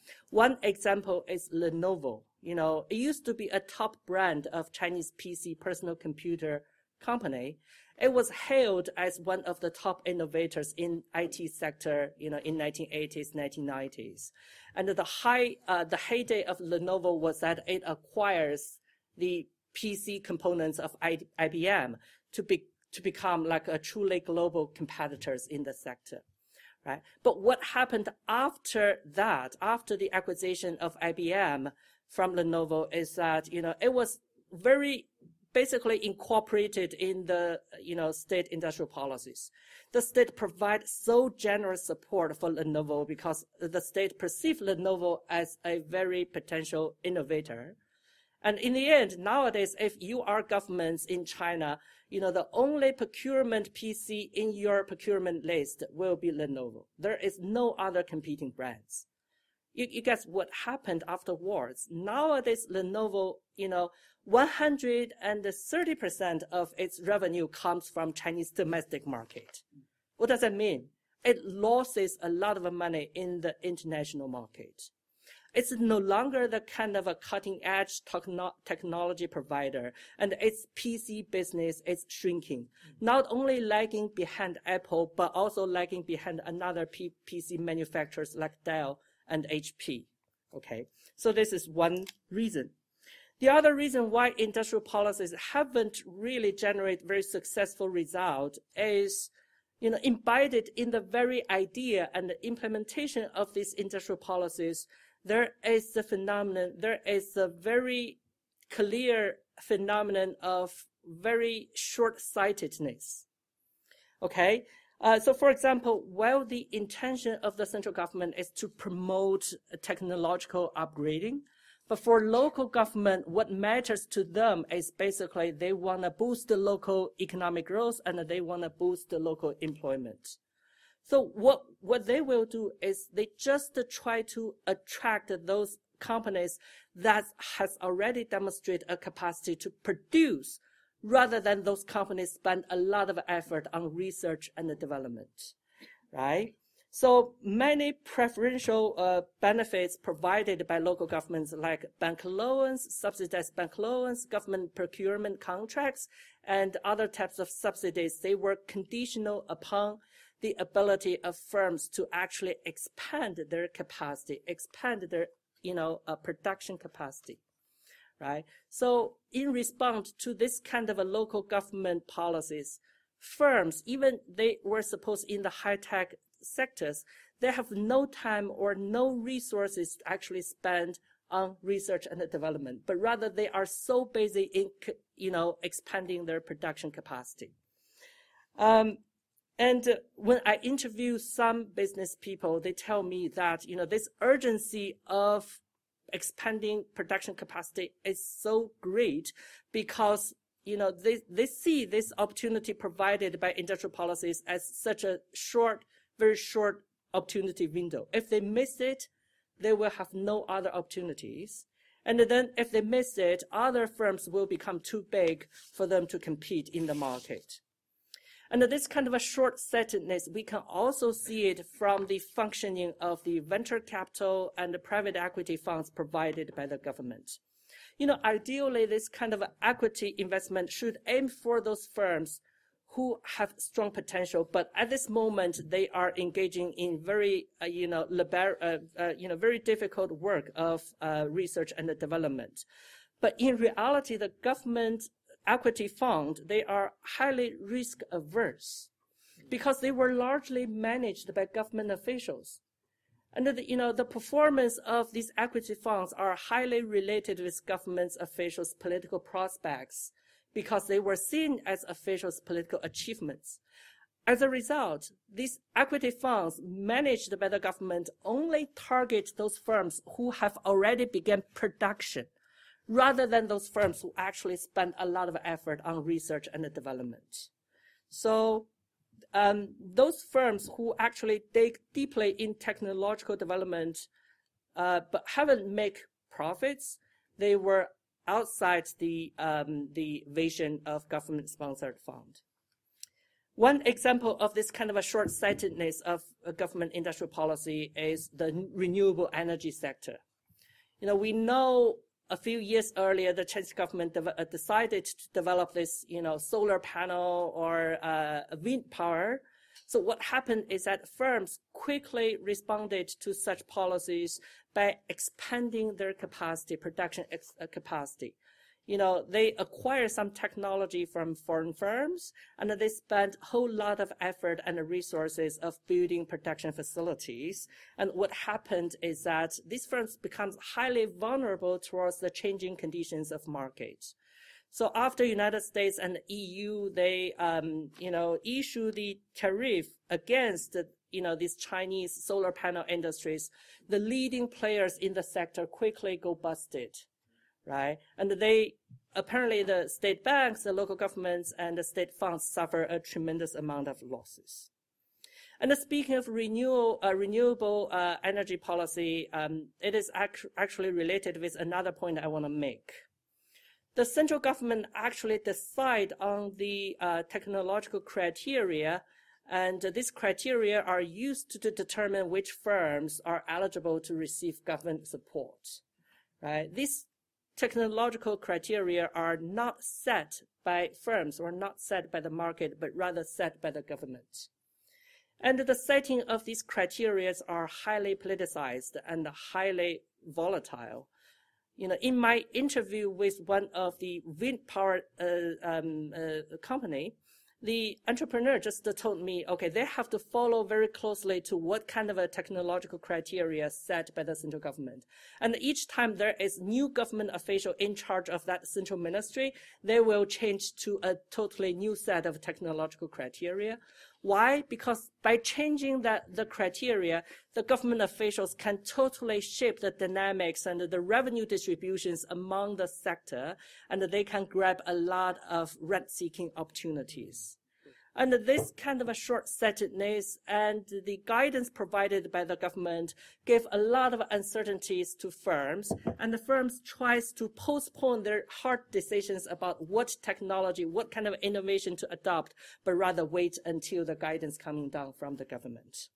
One example is Lenovo. It used to be a top brand of Chinese PC personal computer company. It was hailed as one of the top innovators in IT sector, in 1980s, 1990s. And the heyday of Lenovo was that it acquires the PC components of IBM to become like a truly global competitors in the sector. Right? But what happened after that, after the acquisition of IBM from Lenovo, is that, it was very basically incorporated in the, state industrial policies. The state provides so generous support for Lenovo because the state perceived Lenovo as a very potential innovator. And in the end, nowadays, if you are governments in China, the only procurement PC in your procurement list will be Lenovo. There is no other competing brands. You guess what happened afterwards? Nowadays, Lenovo, 130% of its revenue comes from Chinese domestic market. What does that mean? It loses a lot of money in the international market. It's no longer the kind of a cutting-edge technology provider, and its PC business is shrinking, not only lagging behind Apple, but also lagging behind another PC manufacturers like Dell and HP. Okay, so this is one reason. The other reason why industrial policies haven't really generated very successful results is, embedded in the very idea and the implementation of these industrial policies, there is a very clear phenomenon of very short-sightedness. Okay? So, for example, while the intention of the central government is to promote technological upgrading, but for local government, what matters to them is basically they want to boost the local economic growth and they want to boost the local employment. So what they will do is they just try to attract those companies that has already demonstrated a capacity to produce, rather than those companies spend a lot of effort on research and development, right? So many preferential benefits provided by local governments, like bank loans, subsidized bank loans, government procurement contracts, and other types of subsidies, they were conditional upon the ability of firms to actually expand their capacity, expand their, production capacity, right? So in response to this kind of a local government policies, firms, even they were supposed in the high-tech sectors, they have no time or no resources to actually spend on research and development, but rather they are so busy in, expanding their production capacity. And when I interview some business people, they tell me that, this urgency of expanding production capacity is so great because, they see this opportunity provided by industrial policies as such a very short opportunity window. If they miss it, they will have no other opportunities. And then if they miss it, other firms will become too big for them to compete in the market. And this kind of a short-sightedness, we can also see it from the functioning of the venture capital and the private equity funds provided by the government. Ideally, this kind of equity investment should aim for those firms who have strong potential, but at this moment, they are engaging in very, very difficult work of research and development. But in reality, the government equity fund, they are highly risk averse because they were largely managed by government officials. And the performance of these equity funds are highly related with government officials' political prospects because they were seen as officials' political achievements. As a result, these equity funds managed by the government only target those firms who have already begun production, rather than those firms who actually spend a lot of effort on research and development. So those firms who actually dig deeply in technological development but haven't made profits, they were outside the vision of government-sponsored fund. One example of this kind of a short-sightedness of government industrial policy is the renewable energy sector. We know a few years earlier, the Chinese government decided to develop this, solar panel or wind power. So what happened is that firms quickly responded to such policies by expanding their capacity, production capacity. They acquire some technology from foreign firms, and they spend a whole lot of effort and resources of building production facilities. And what happened is that these firms become highly vulnerable towards the changing conditions of markets. So after United States and EU, they, issue the tariff against, these Chinese solar panel industries, the leading players in the sector quickly go busted. Right? And apparently the state banks, the local governments, and the state funds suffer a tremendous amount of losses. And speaking of renewable energy policy, it is actually related with another point I want to make. The central government actually decide on the technological criteria, and these criteria are used to determine which firms are eligible to receive government support. Right? These technological criteria are not set by firms or not set by the market, but rather set by the government. And the setting of these criteria are highly politicized and highly volatile. In my interview with one of the wind power company, the entrepreneur just told me, okay, they have to follow very closely to what kind of a technological criteria set by the central government. And each time there is new government official in charge of that central ministry, they will change to a totally new set of technological criteria. Why? Because by changing the criteria, the government officials can totally shape the dynamics and the revenue distributions among the sector, and they can grab a lot of rent-seeking opportunities. And this kind of a short-sightedness and the guidance provided by the government give a lot of uncertainties to firms, and the firms tries to postpone their hard decisions about what technology, what kind of innovation to adopt, but rather wait until the guidance coming down from the government.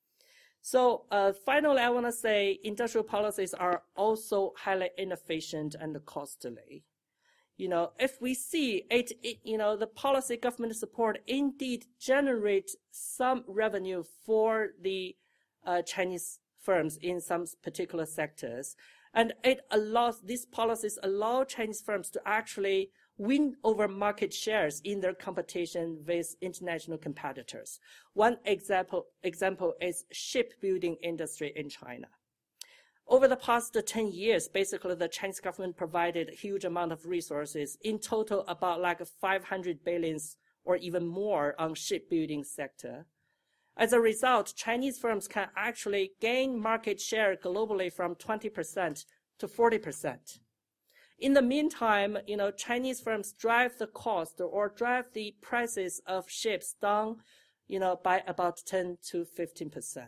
So finally, I want to say industrial policies are also highly inefficient and costly. If we see the policy government support indeed generate some revenue for the Chinese firms in some particular sectors, and these policies allow Chinese firms to actually win over market shares in their competition with international competitors. One example is shipbuilding industry in China. Over the past 10 years, basically the Chinese government provided a huge amount of resources, in total about like 500 billion or even more on shipbuilding sector. As a result, Chinese firms can actually gain market share globally from 20% to 40%. In the meantime, Chinese firms drive the cost or drive the prices of ships down, by about 10 to 15%.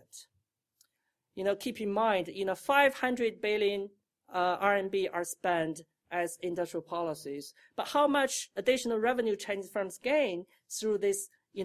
Keep in mind, 500 billion RMB are spent as industrial policies, but how much additional revenue Chinese firms gain through this,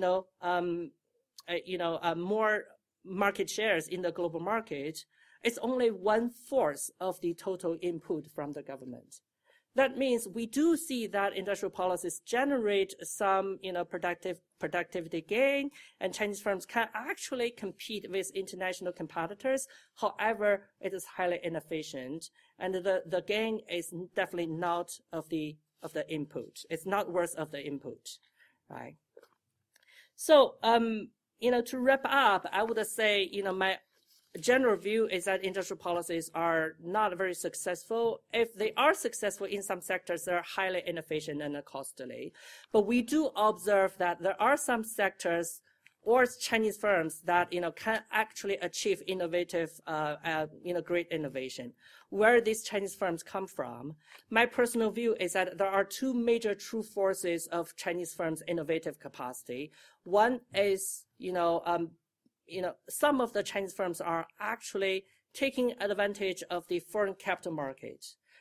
more market shares in the global market, it's only 1/4 of the total input from the government. That means we do see that industrial policies generate some, productivity gain, and Chinese firms can actually compete with international competitors. However, it is highly inefficient, and the gain is definitely not of the input. It's not worth of the input, right? So, to wrap up, I would say, my general view is that industrial policies are not very successful. If they are successful in some sectors, they're highly inefficient and costly. But we do observe that there are some sectors or Chinese firms that, can actually achieve innovative, great innovation. Where these Chinese firms come from, my personal view is that there are two major true forces of Chinese firms' innovative capacity. One is, some of the Chinese firms are actually taking advantage of the foreign capital market.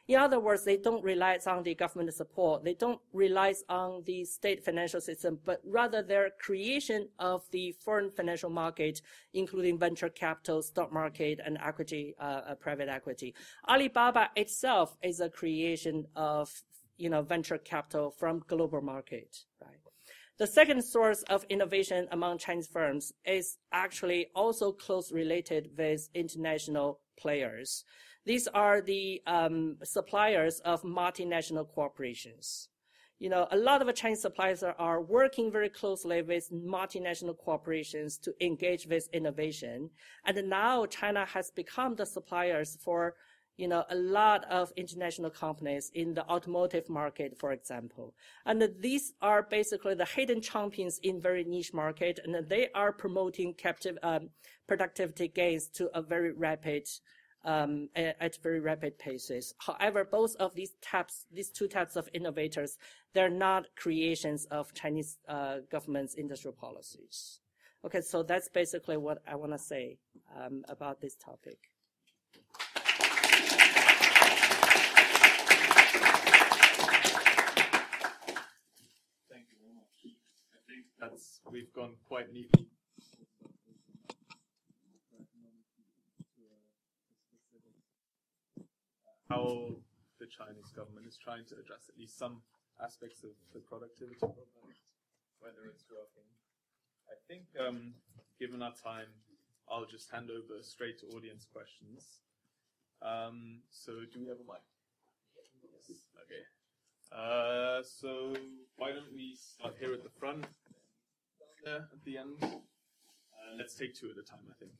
In other words, they don't rely on the government support. They don't rely on the state financial system, but rather their creation of the foreign financial market, including venture capital, stock market, and equity, private equity. Alibaba itself is a creation of, venture capital from global market, right? The second source of innovation among Chinese firms is actually also closely related with international players. These are the suppliers of multinational corporations. A lot of Chinese suppliers are working very closely with multinational corporations to engage with innovation. And now China has become the suppliers for a lot of international companies in the automotive market, for example. And these are basically the hidden champions in very niche market, and they are promoting productivity gains to a very rapid, at very rapid paces. However, both of these two types of innovators, they're not creations of Chinese government's industrial policies. Okay, so that's basically what I want to say about this topic. We've gone quite neatly. How the Chinese government is trying to address at least some aspects of the productivity program, whether it's working. I think, given our time, I'll just hand over straight to audience questions. So do we have a mic? Yes. Okay. So why don't we start here at the front, down there at the end. Let's take two at a time, I think.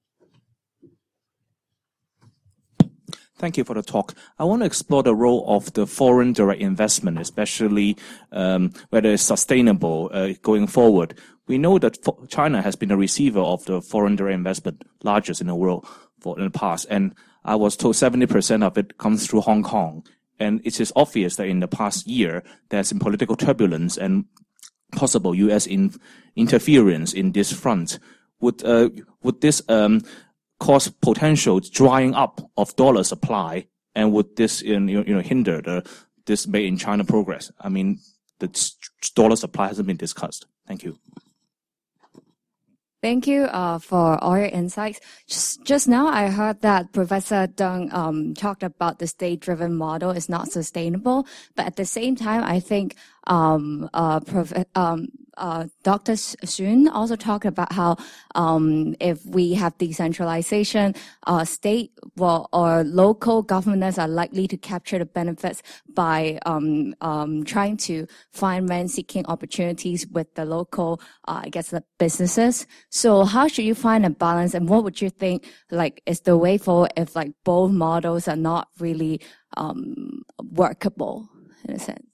Thank you for the talk. I want to explore the role of the foreign direct investment, especially whether it's sustainable going forward. We know that China has been a receiver of the foreign direct investment largest in the world in the past, and I was told 70% of it comes through Hong Kong. And it is obvious that in the past year, there's some political turbulence and possible U.S. interference in this front. Would this cause potential drying up of dollar supply, and would this hinder this made in China progress? I mean, the dollar supply hasn't been discussed. Thank you. Thank you for all your insights. Just now, I heard that Professor Deng talked about the state-driven model is not sustainable, but at the same time, I think Dr. Xun also talked about how if we have decentralization, state or local governments are likely to capture the benefits by trying to find rent-seeking opportunities with the local, the businesses. So how should you find a balance, and what would you think is the way forward if both models are not really workable in a sense?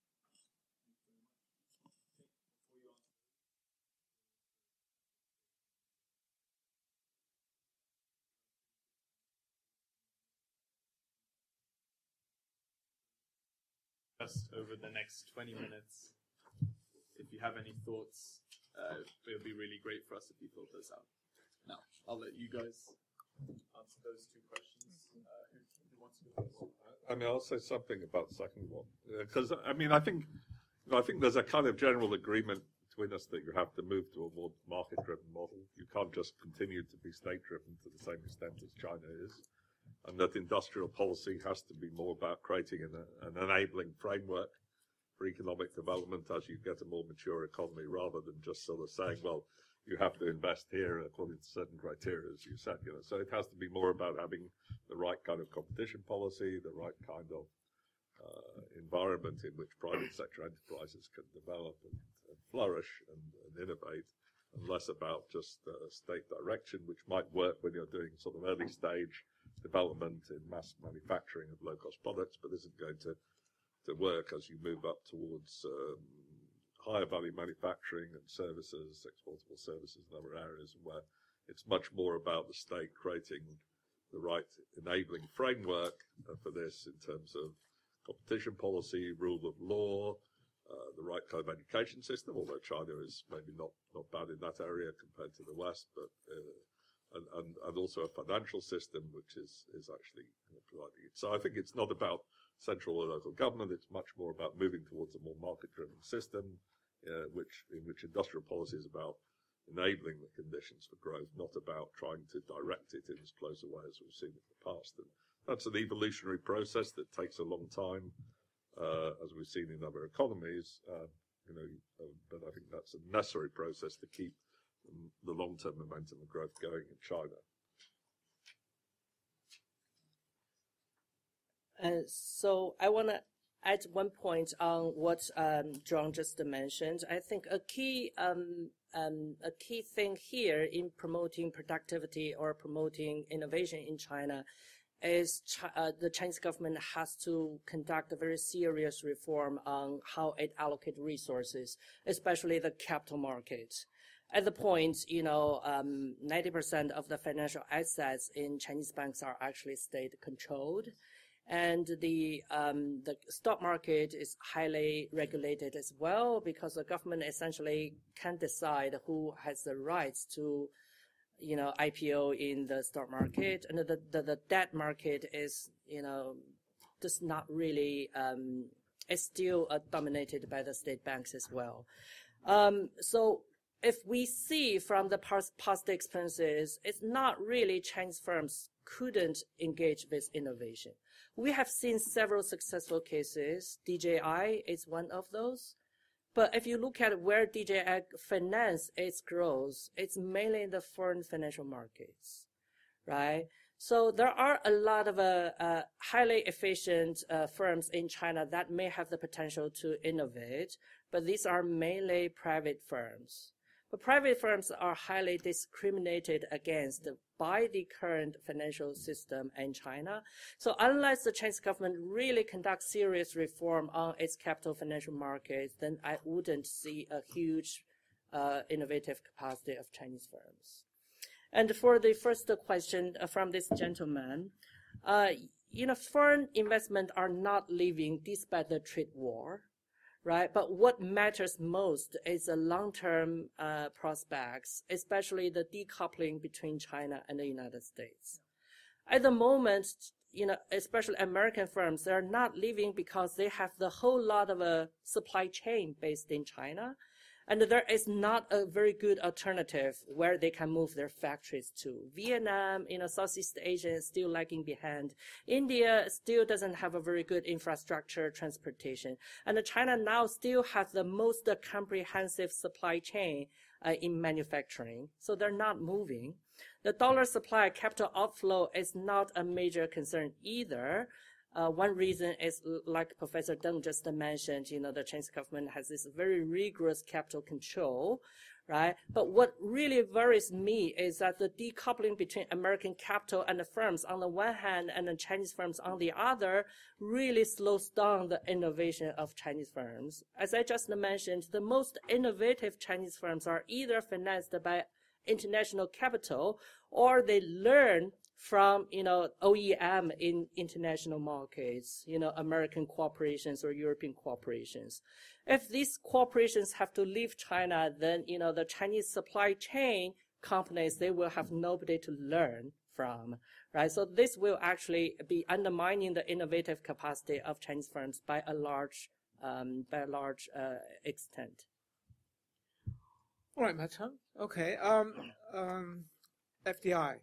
Just over the next 20 minutes, if you have any thoughts, it would be really great for us if you thought those out. Now, I'll let you guys answer those two questions. Who wants to go first? I mean, I'll say something about the second one, because I think there's a kind of general agreement between us that you have to move to a more market-driven model. You can't just continue to be state-driven to the same extent as China is. And that industrial policy has to be more about creating an enabling framework for economic development as you get a more mature economy, rather than just sort of saying, well, you have to invest here according to certain criteria, as you said. So it has to be more about having the right kind of competition policy, the right kind of environment in which private sector enterprises can develop and flourish and innovate, and less about just state direction, which might work when you're doing sort of early stage development in mass manufacturing of low-cost products, but isn't going to work as you move up towards higher value manufacturing and services, exportable services and other areas, where it's much more about the state creating the right enabling framework for this in terms of competition policy, rule of law, the right kind of education system, although China is maybe not bad in that area compared to the West, but and also a financial system which is actually providing it. So I think it's not about central or local government. It's much more about moving towards a more market-driven system, in which industrial policy is about enabling the conditions for growth, not about trying to direct it in as close a way as we've seen in the past. And that's an evolutionary process that takes a long time, as we've seen in other economies. But I think that's a necessary process to keep the long-term momentum of growth going in China. So I want to add one point on what John just mentioned. I think a key thing here in promoting productivity or promoting innovation in China is the Chinese government has to conduct a very serious reform on how it allocates resources, especially the capital market. At the point, 90% of the financial assets in Chinese banks are actually state-controlled. And the stock market is highly regulated as well, because the government essentially can decide who has the rights to, IPO in the stock market. And the debt market is, just not really, it's still dominated by the state banks as well. So if we see from the past experiences, it's not really Chinese firms couldn't engage with innovation. We have seen several successful cases. DJI is one of those. But if you look at where DJI financed its growth, it's mainly in the foreign financial markets, right? So there are a lot of highly efficient firms in China that may have the potential to innovate, but these are mainly private firms. But private firms are highly discriminated against by the current financial system in China. So unless the Chinese government really conducts serious reform on its capital financial markets, then I wouldn't see a huge innovative capacity of Chinese firms. And for the first question from this gentleman, foreign investment are not leaving despite the trade war. Right, but what matters most is the long-term prospects, especially the decoupling between China and the United States. At the moment, especially American firms, they're not leaving because they have the whole lot of a supply chain based in China, and there is not a very good alternative where they can move their factories to. Vietnam, Southeast Asia is still lagging behind. India still doesn't have a very good infrastructure, transportation. And China now still has the most comprehensive supply chain in manufacturing. So they're not moving. The dollar supply capital outflow is not a major concern either. One reason is, like Professor Deng just mentioned, the Chinese government has this very rigorous capital control, right? But what really worries me is that the decoupling between American capital and the firms on the one hand and the Chinese firms on the other really slows down the innovation of Chinese firms. As I just mentioned, the most innovative Chinese firms are either financed by international capital or they learn from, OEM in international markets, American corporations or European corporations. If these corporations have to leave China, then, the Chinese supply chain companies, they will have nobody to learn from, right? So this will actually be undermining the innovative capacity of Chinese firms by a large extent. All right, my turn. Okay. FDI.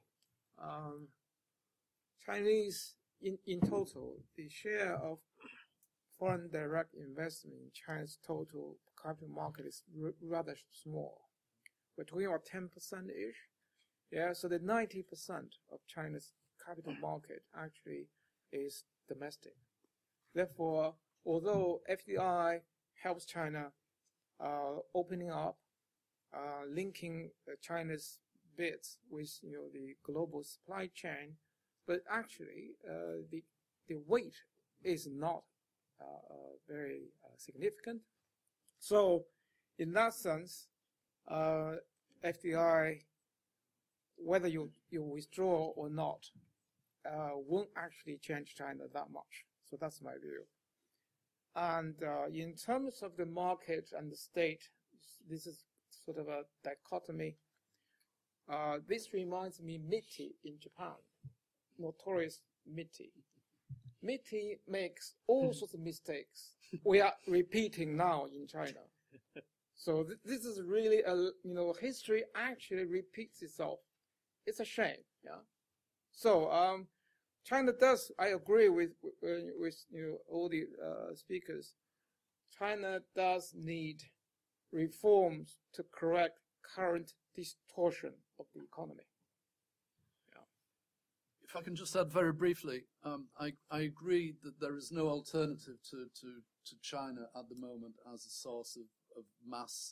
Chinese, in total, the share of foreign direct investment in China's total capital market is rather small. We're talking about 10%-ish. Yeah, so the 90% of China's capital market actually is domestic. Therefore, although FDI helps China opening up, linking China's bits with the global supply chain, but actually the weight is not very significant. So in that sense, FDI, whether you withdraw or not, won't actually change China that much. So that's my view. And in terms of the market and the state, this is sort of a dichotomy. This reminds me Mitty in Japan, notorious Mitty. Mitty makes all sorts of mistakes. We are repeating now in China. So this is really history actually repeats itself. It's a shame. Yeah. So China does. I agree with all the speakers. China does need reforms to correct current distortion of the economy. Yeah. If I can just add very briefly, I agree that there is no alternative to China at the moment as a source of mass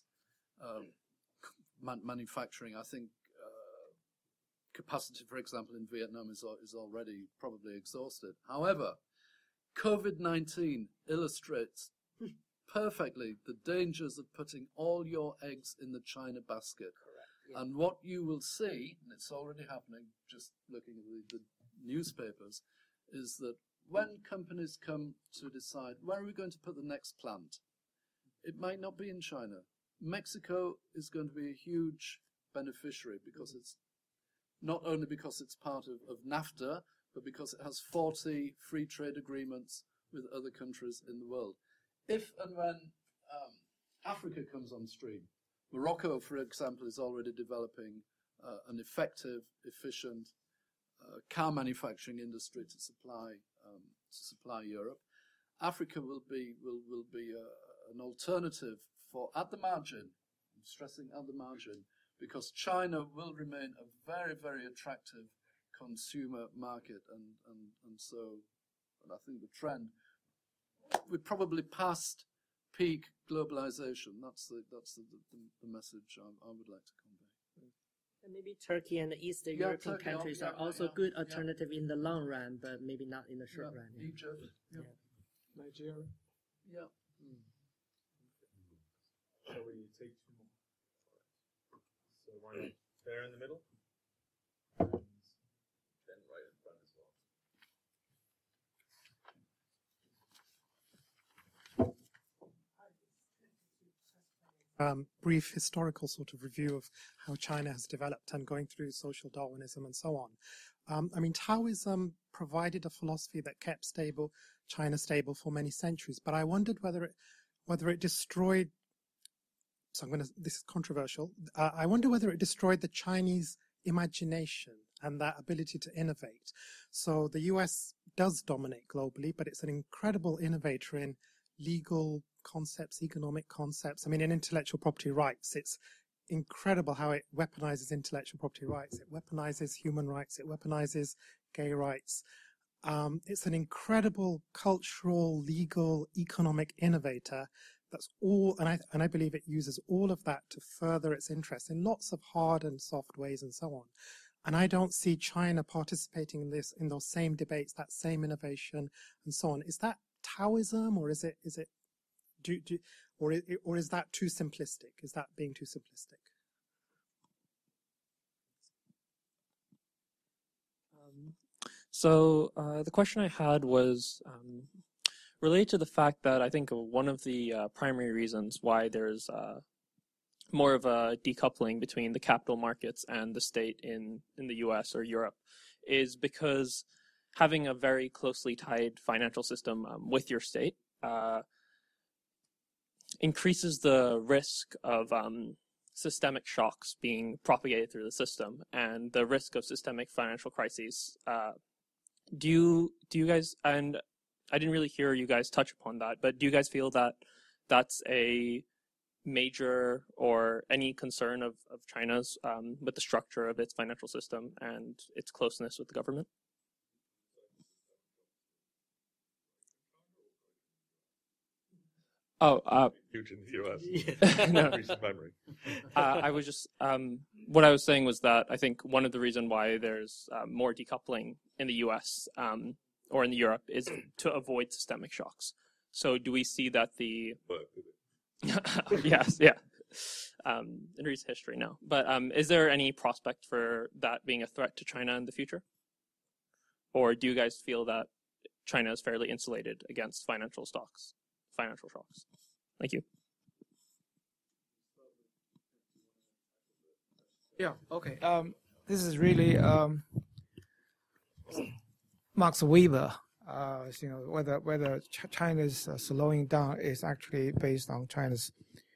manufacturing. I think capacity, for example, in Vietnam is already probably exhausted. However, COVID-19 illustrates perfectly the dangers of putting all your eggs in the China basket. Correct. Yeah. And what you will see, and it's already happening, just looking at the newspapers, is that when companies come to decide, where are we going to put the next plant? It might not be in China. Mexico is going to be a huge beneficiary because it's not only because it's part of NAFTA, but because it has 40 free trade agreements with other countries in the world. If and when Africa comes on stream, Morocco, for example, is already developing an effective, efficient car manufacturing industry to supply Europe. Africa will be an alternative for at the margin. I'm stressing at the margin, because China will remain a very, very attractive consumer market, and I think the trend, we're probably past peak globalization. That's the message I would like to convey. And maybe Turkey and the Eastern European countries are also good alternative in the long run, but maybe not in the short run. Yeah. Egypt, Nigeria. Yeah. Shall we take two more? So one there in the middle, and then right in front as well. Brief historical sort of review of how China has developed and going through social Darwinism and so on. I mean, Taoism provided a philosophy that kept China stable for many centuries, but I wondered whether it destroyed. So this is controversial. I wonder whether it destroyed the Chinese imagination and that ability to innovate. So the US does dominate globally, but it's an incredible innovator in legal concepts, economic concepts. I mean, in intellectual property rights, it's incredible how it weaponizes intellectual property rights. It weaponizes human rights. It weaponizes gay rights. It's an incredible cultural, legal, economic innovator. That's all, and I believe it uses all of that to further its interests in lots of hard and soft ways and so on. And I don't see China participating in those same debates, that same innovation and so on. Is that Taoism, or is it or is that too simplistic? Is that being too simplistic? So the question I had was related to the fact that I think one of the primary reasons why there's more of a decoupling between the capital markets and the state in the US or Europe is because having a very closely tied financial system with your state increases the risk of systemic shocks being propagated through the system and the risk of systemic financial crises. Do you guys, and I didn't really hear you guys touch upon that, but do you guys feel that that's a major or any concern of China's with the structure of its financial system and its closeness with the government? Huge in the US. No. Recent memory. I was just, what I was saying was that I think one of the reasons why there's more decoupling in the US or in Europe is to avoid systemic shocks. So do we see that the... Yes, yeah. In recent history, no. But is there any prospect for that being a threat to China in the future? Or do you guys feel that China is fairly insulated against financial shocks? Thank you. Yeah. Okay. This is really Max Weber. Whether China's slowing down is actually based on China's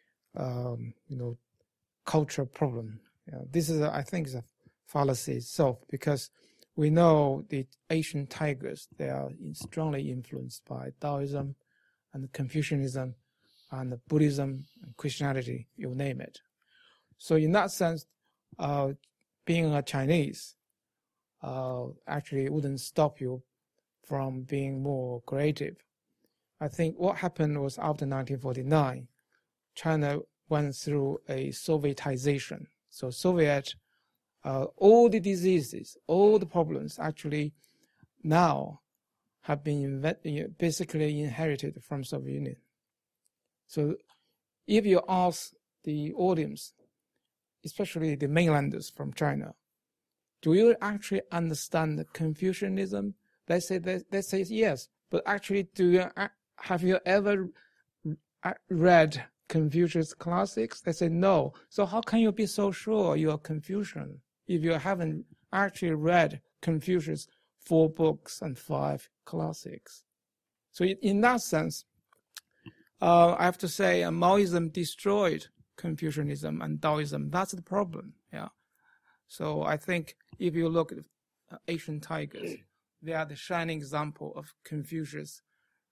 cultural problem. This is, I think, is a fallacy itself, because we know the Asian tigers, they are strongly influenced by Taoism and Confucianism and Buddhism and Christianity, you name it. So in that sense, being a Chinese actually wouldn't stop you from being more creative. I think what happened was after 1949, China went through a Sovietization. So Soviet, all the diseases, all the problems actually now have been basically inherited from Soviet Union. So if you ask the audience, especially the mainlanders from China, do you actually understand Confucianism? They say yes, but actually, have you ever read Confucius classics? They say no. So how can you be so sure you are Confucian if you haven't actually read Confucius 4 books and 5 classics? So in that sense, I have to say Maoism destroyed Confucianism and Taoism. That's the problem. Yeah. So I think if you look at Asian tigers, they are the shining example of Confucius,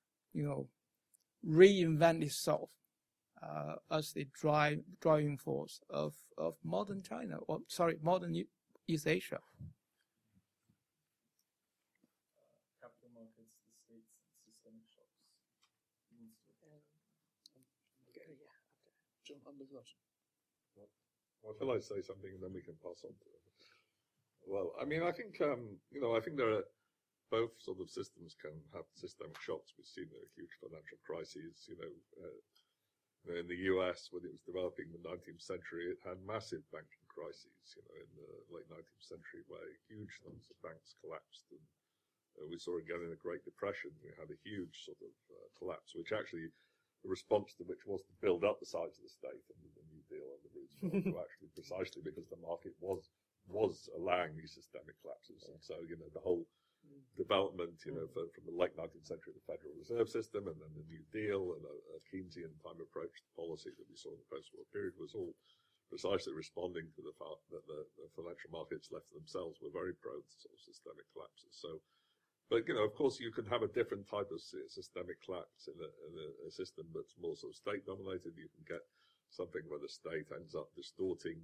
reinvent itself as the driving force of modern China, modern East Asia. Capital markets, the states, systemic shocks. Well, shall I say something and then we can pass on to it? Well, I mean, I think I think there are both sort of systems can have systemic shocks. We've seen a huge financial crises. In the US, when it was developing in the 19th century, it had massive banking crises. In the late 19th century, where huge numbers of banks collapsed, and we saw again in the Great Depression, we had a huge sort of collapse, which actually the response to which was to build up the size of the state under the New Deal and the Roosevelt, actually precisely because the market was allowing these systemic collapses, and so the whole development, from the late 19th century, the Federal Reserve System, and then the New Deal, and a Keynesian type approach to policy that we saw in the post-war period was all precisely responding to the fact that the financial markets left themselves were very prone to sort of systemic collapses. So, but of course, you can have a different type of systemic collapse in a system that's more sort of state-dominated. You can get something where the state ends up distorting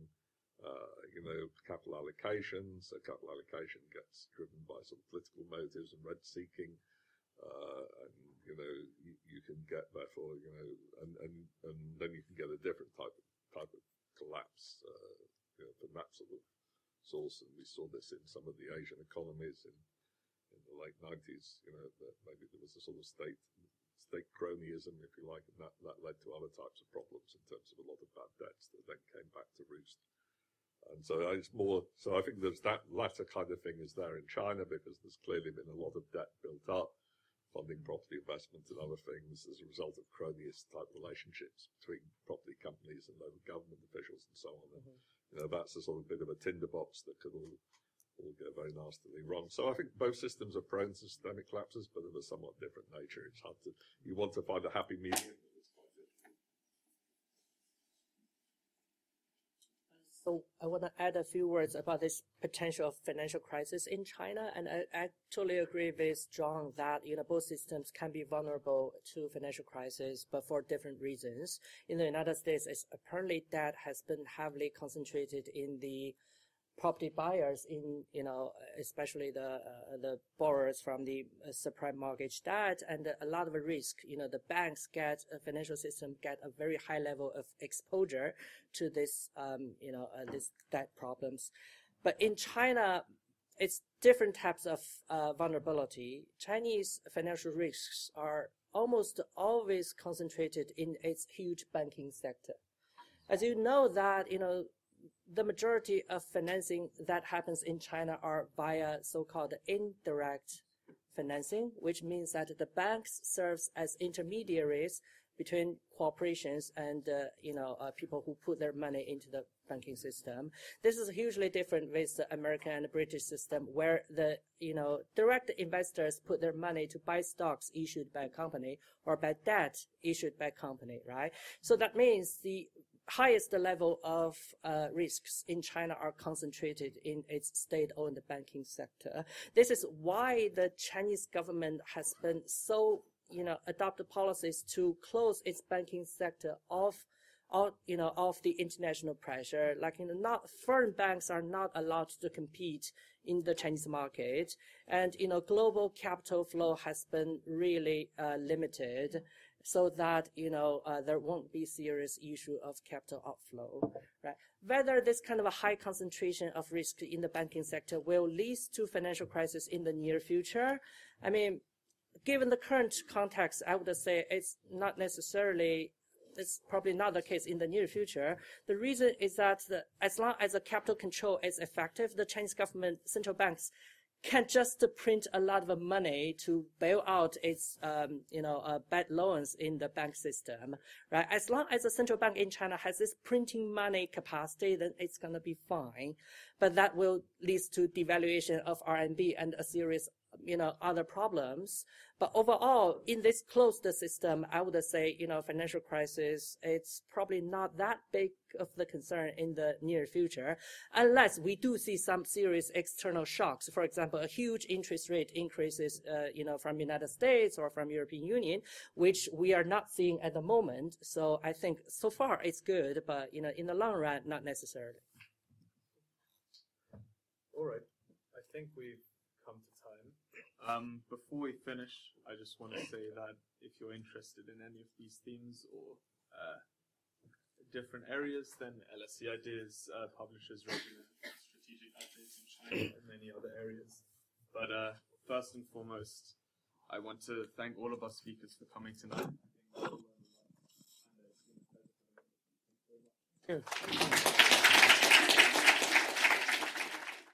capital allocation. So capital allocation gets driven by sort of political motives and rent-seeking, and you can get therefore and then you can get a different type of collapse from that sort of source. And we saw this in some of the Asian economies in the late 90s. That maybe there was a sort of state cronyism, if you like, and that led to other types of problems in terms of a lot of bad debts that then came back to roost. And so it's more, so I think there's that latter kind of thing is there in China, because there's clearly been a lot of debt built up, funding property investment and other things as a result of cronyist type relationships between property companies and local government officials and so on. And, that's a sort of bit of a tinderbox that could all go very nastily wrong. So I think both systems are prone to systemic collapses, but of a somewhat different nature. It's hard to, you want to find a happy medium. So I want to add a few words about this potential financial crisis in China, and I totally agree with John that both systems can be vulnerable to financial crisis, but for different reasons. In the United States, it's apparently debt has been heavily concentrated in the property buyers, especially the borrowers from the subprime mortgage debt, and a lot of risk. The banks financial system get a very high level of exposure to this, this debt problems. But in China, it's different types of vulnerability. Chinese financial risks are almost always concentrated in its huge banking sector. As you know that, the majority of financing that happens in China are via so-called indirect financing, which means that the banks serves as intermediaries between corporations and people who put their money into the banking system. This is hugely different with the American and the British system, where the direct investors put their money to buy stocks issued by a company or buy debt issued by a company, right? So that means the highest level of risks in China are concentrated in its state-owned banking sector. This is why the Chinese government has been so adopted policies to close its banking sector off the international pressure. Like, not foreign banks are not allowed to compete in the Chinese market, and global capital flow has been really limited, so that there won't be serious issue of capital outflow, right? Whether this kind of a high concentration of risk in the banking sector will lead to financial crisis in the near future, I mean, given the current context, I would say it's probably not the case in the near future. The reason is that as long as the capital control is effective, the Chinese government, central banks, can't just print a lot of money to bail out its, bad loans in the bank system, right? As long as the central bank in China has this printing money capacity, then it's going to be fine. But that will lead to devaluation of RMB and a series other problems. But overall, in this closed system, I would say, financial crisis, it's probably not that big of the concern in the near future, unless we do see some serious external shocks. For example, a huge interest rate increases, from United States or from European Union, which we are not seeing at the moment. So I think so far it's good, but, in the long run, not necessarily. All right. I think we've come to time. Before we finish, I just want to say that if you're interested in any of these themes or different areas, then LSE Ideas publishes regular strategic updates in China and many other areas. But first and foremost, I want to thank all of our speakers for coming tonight. Good.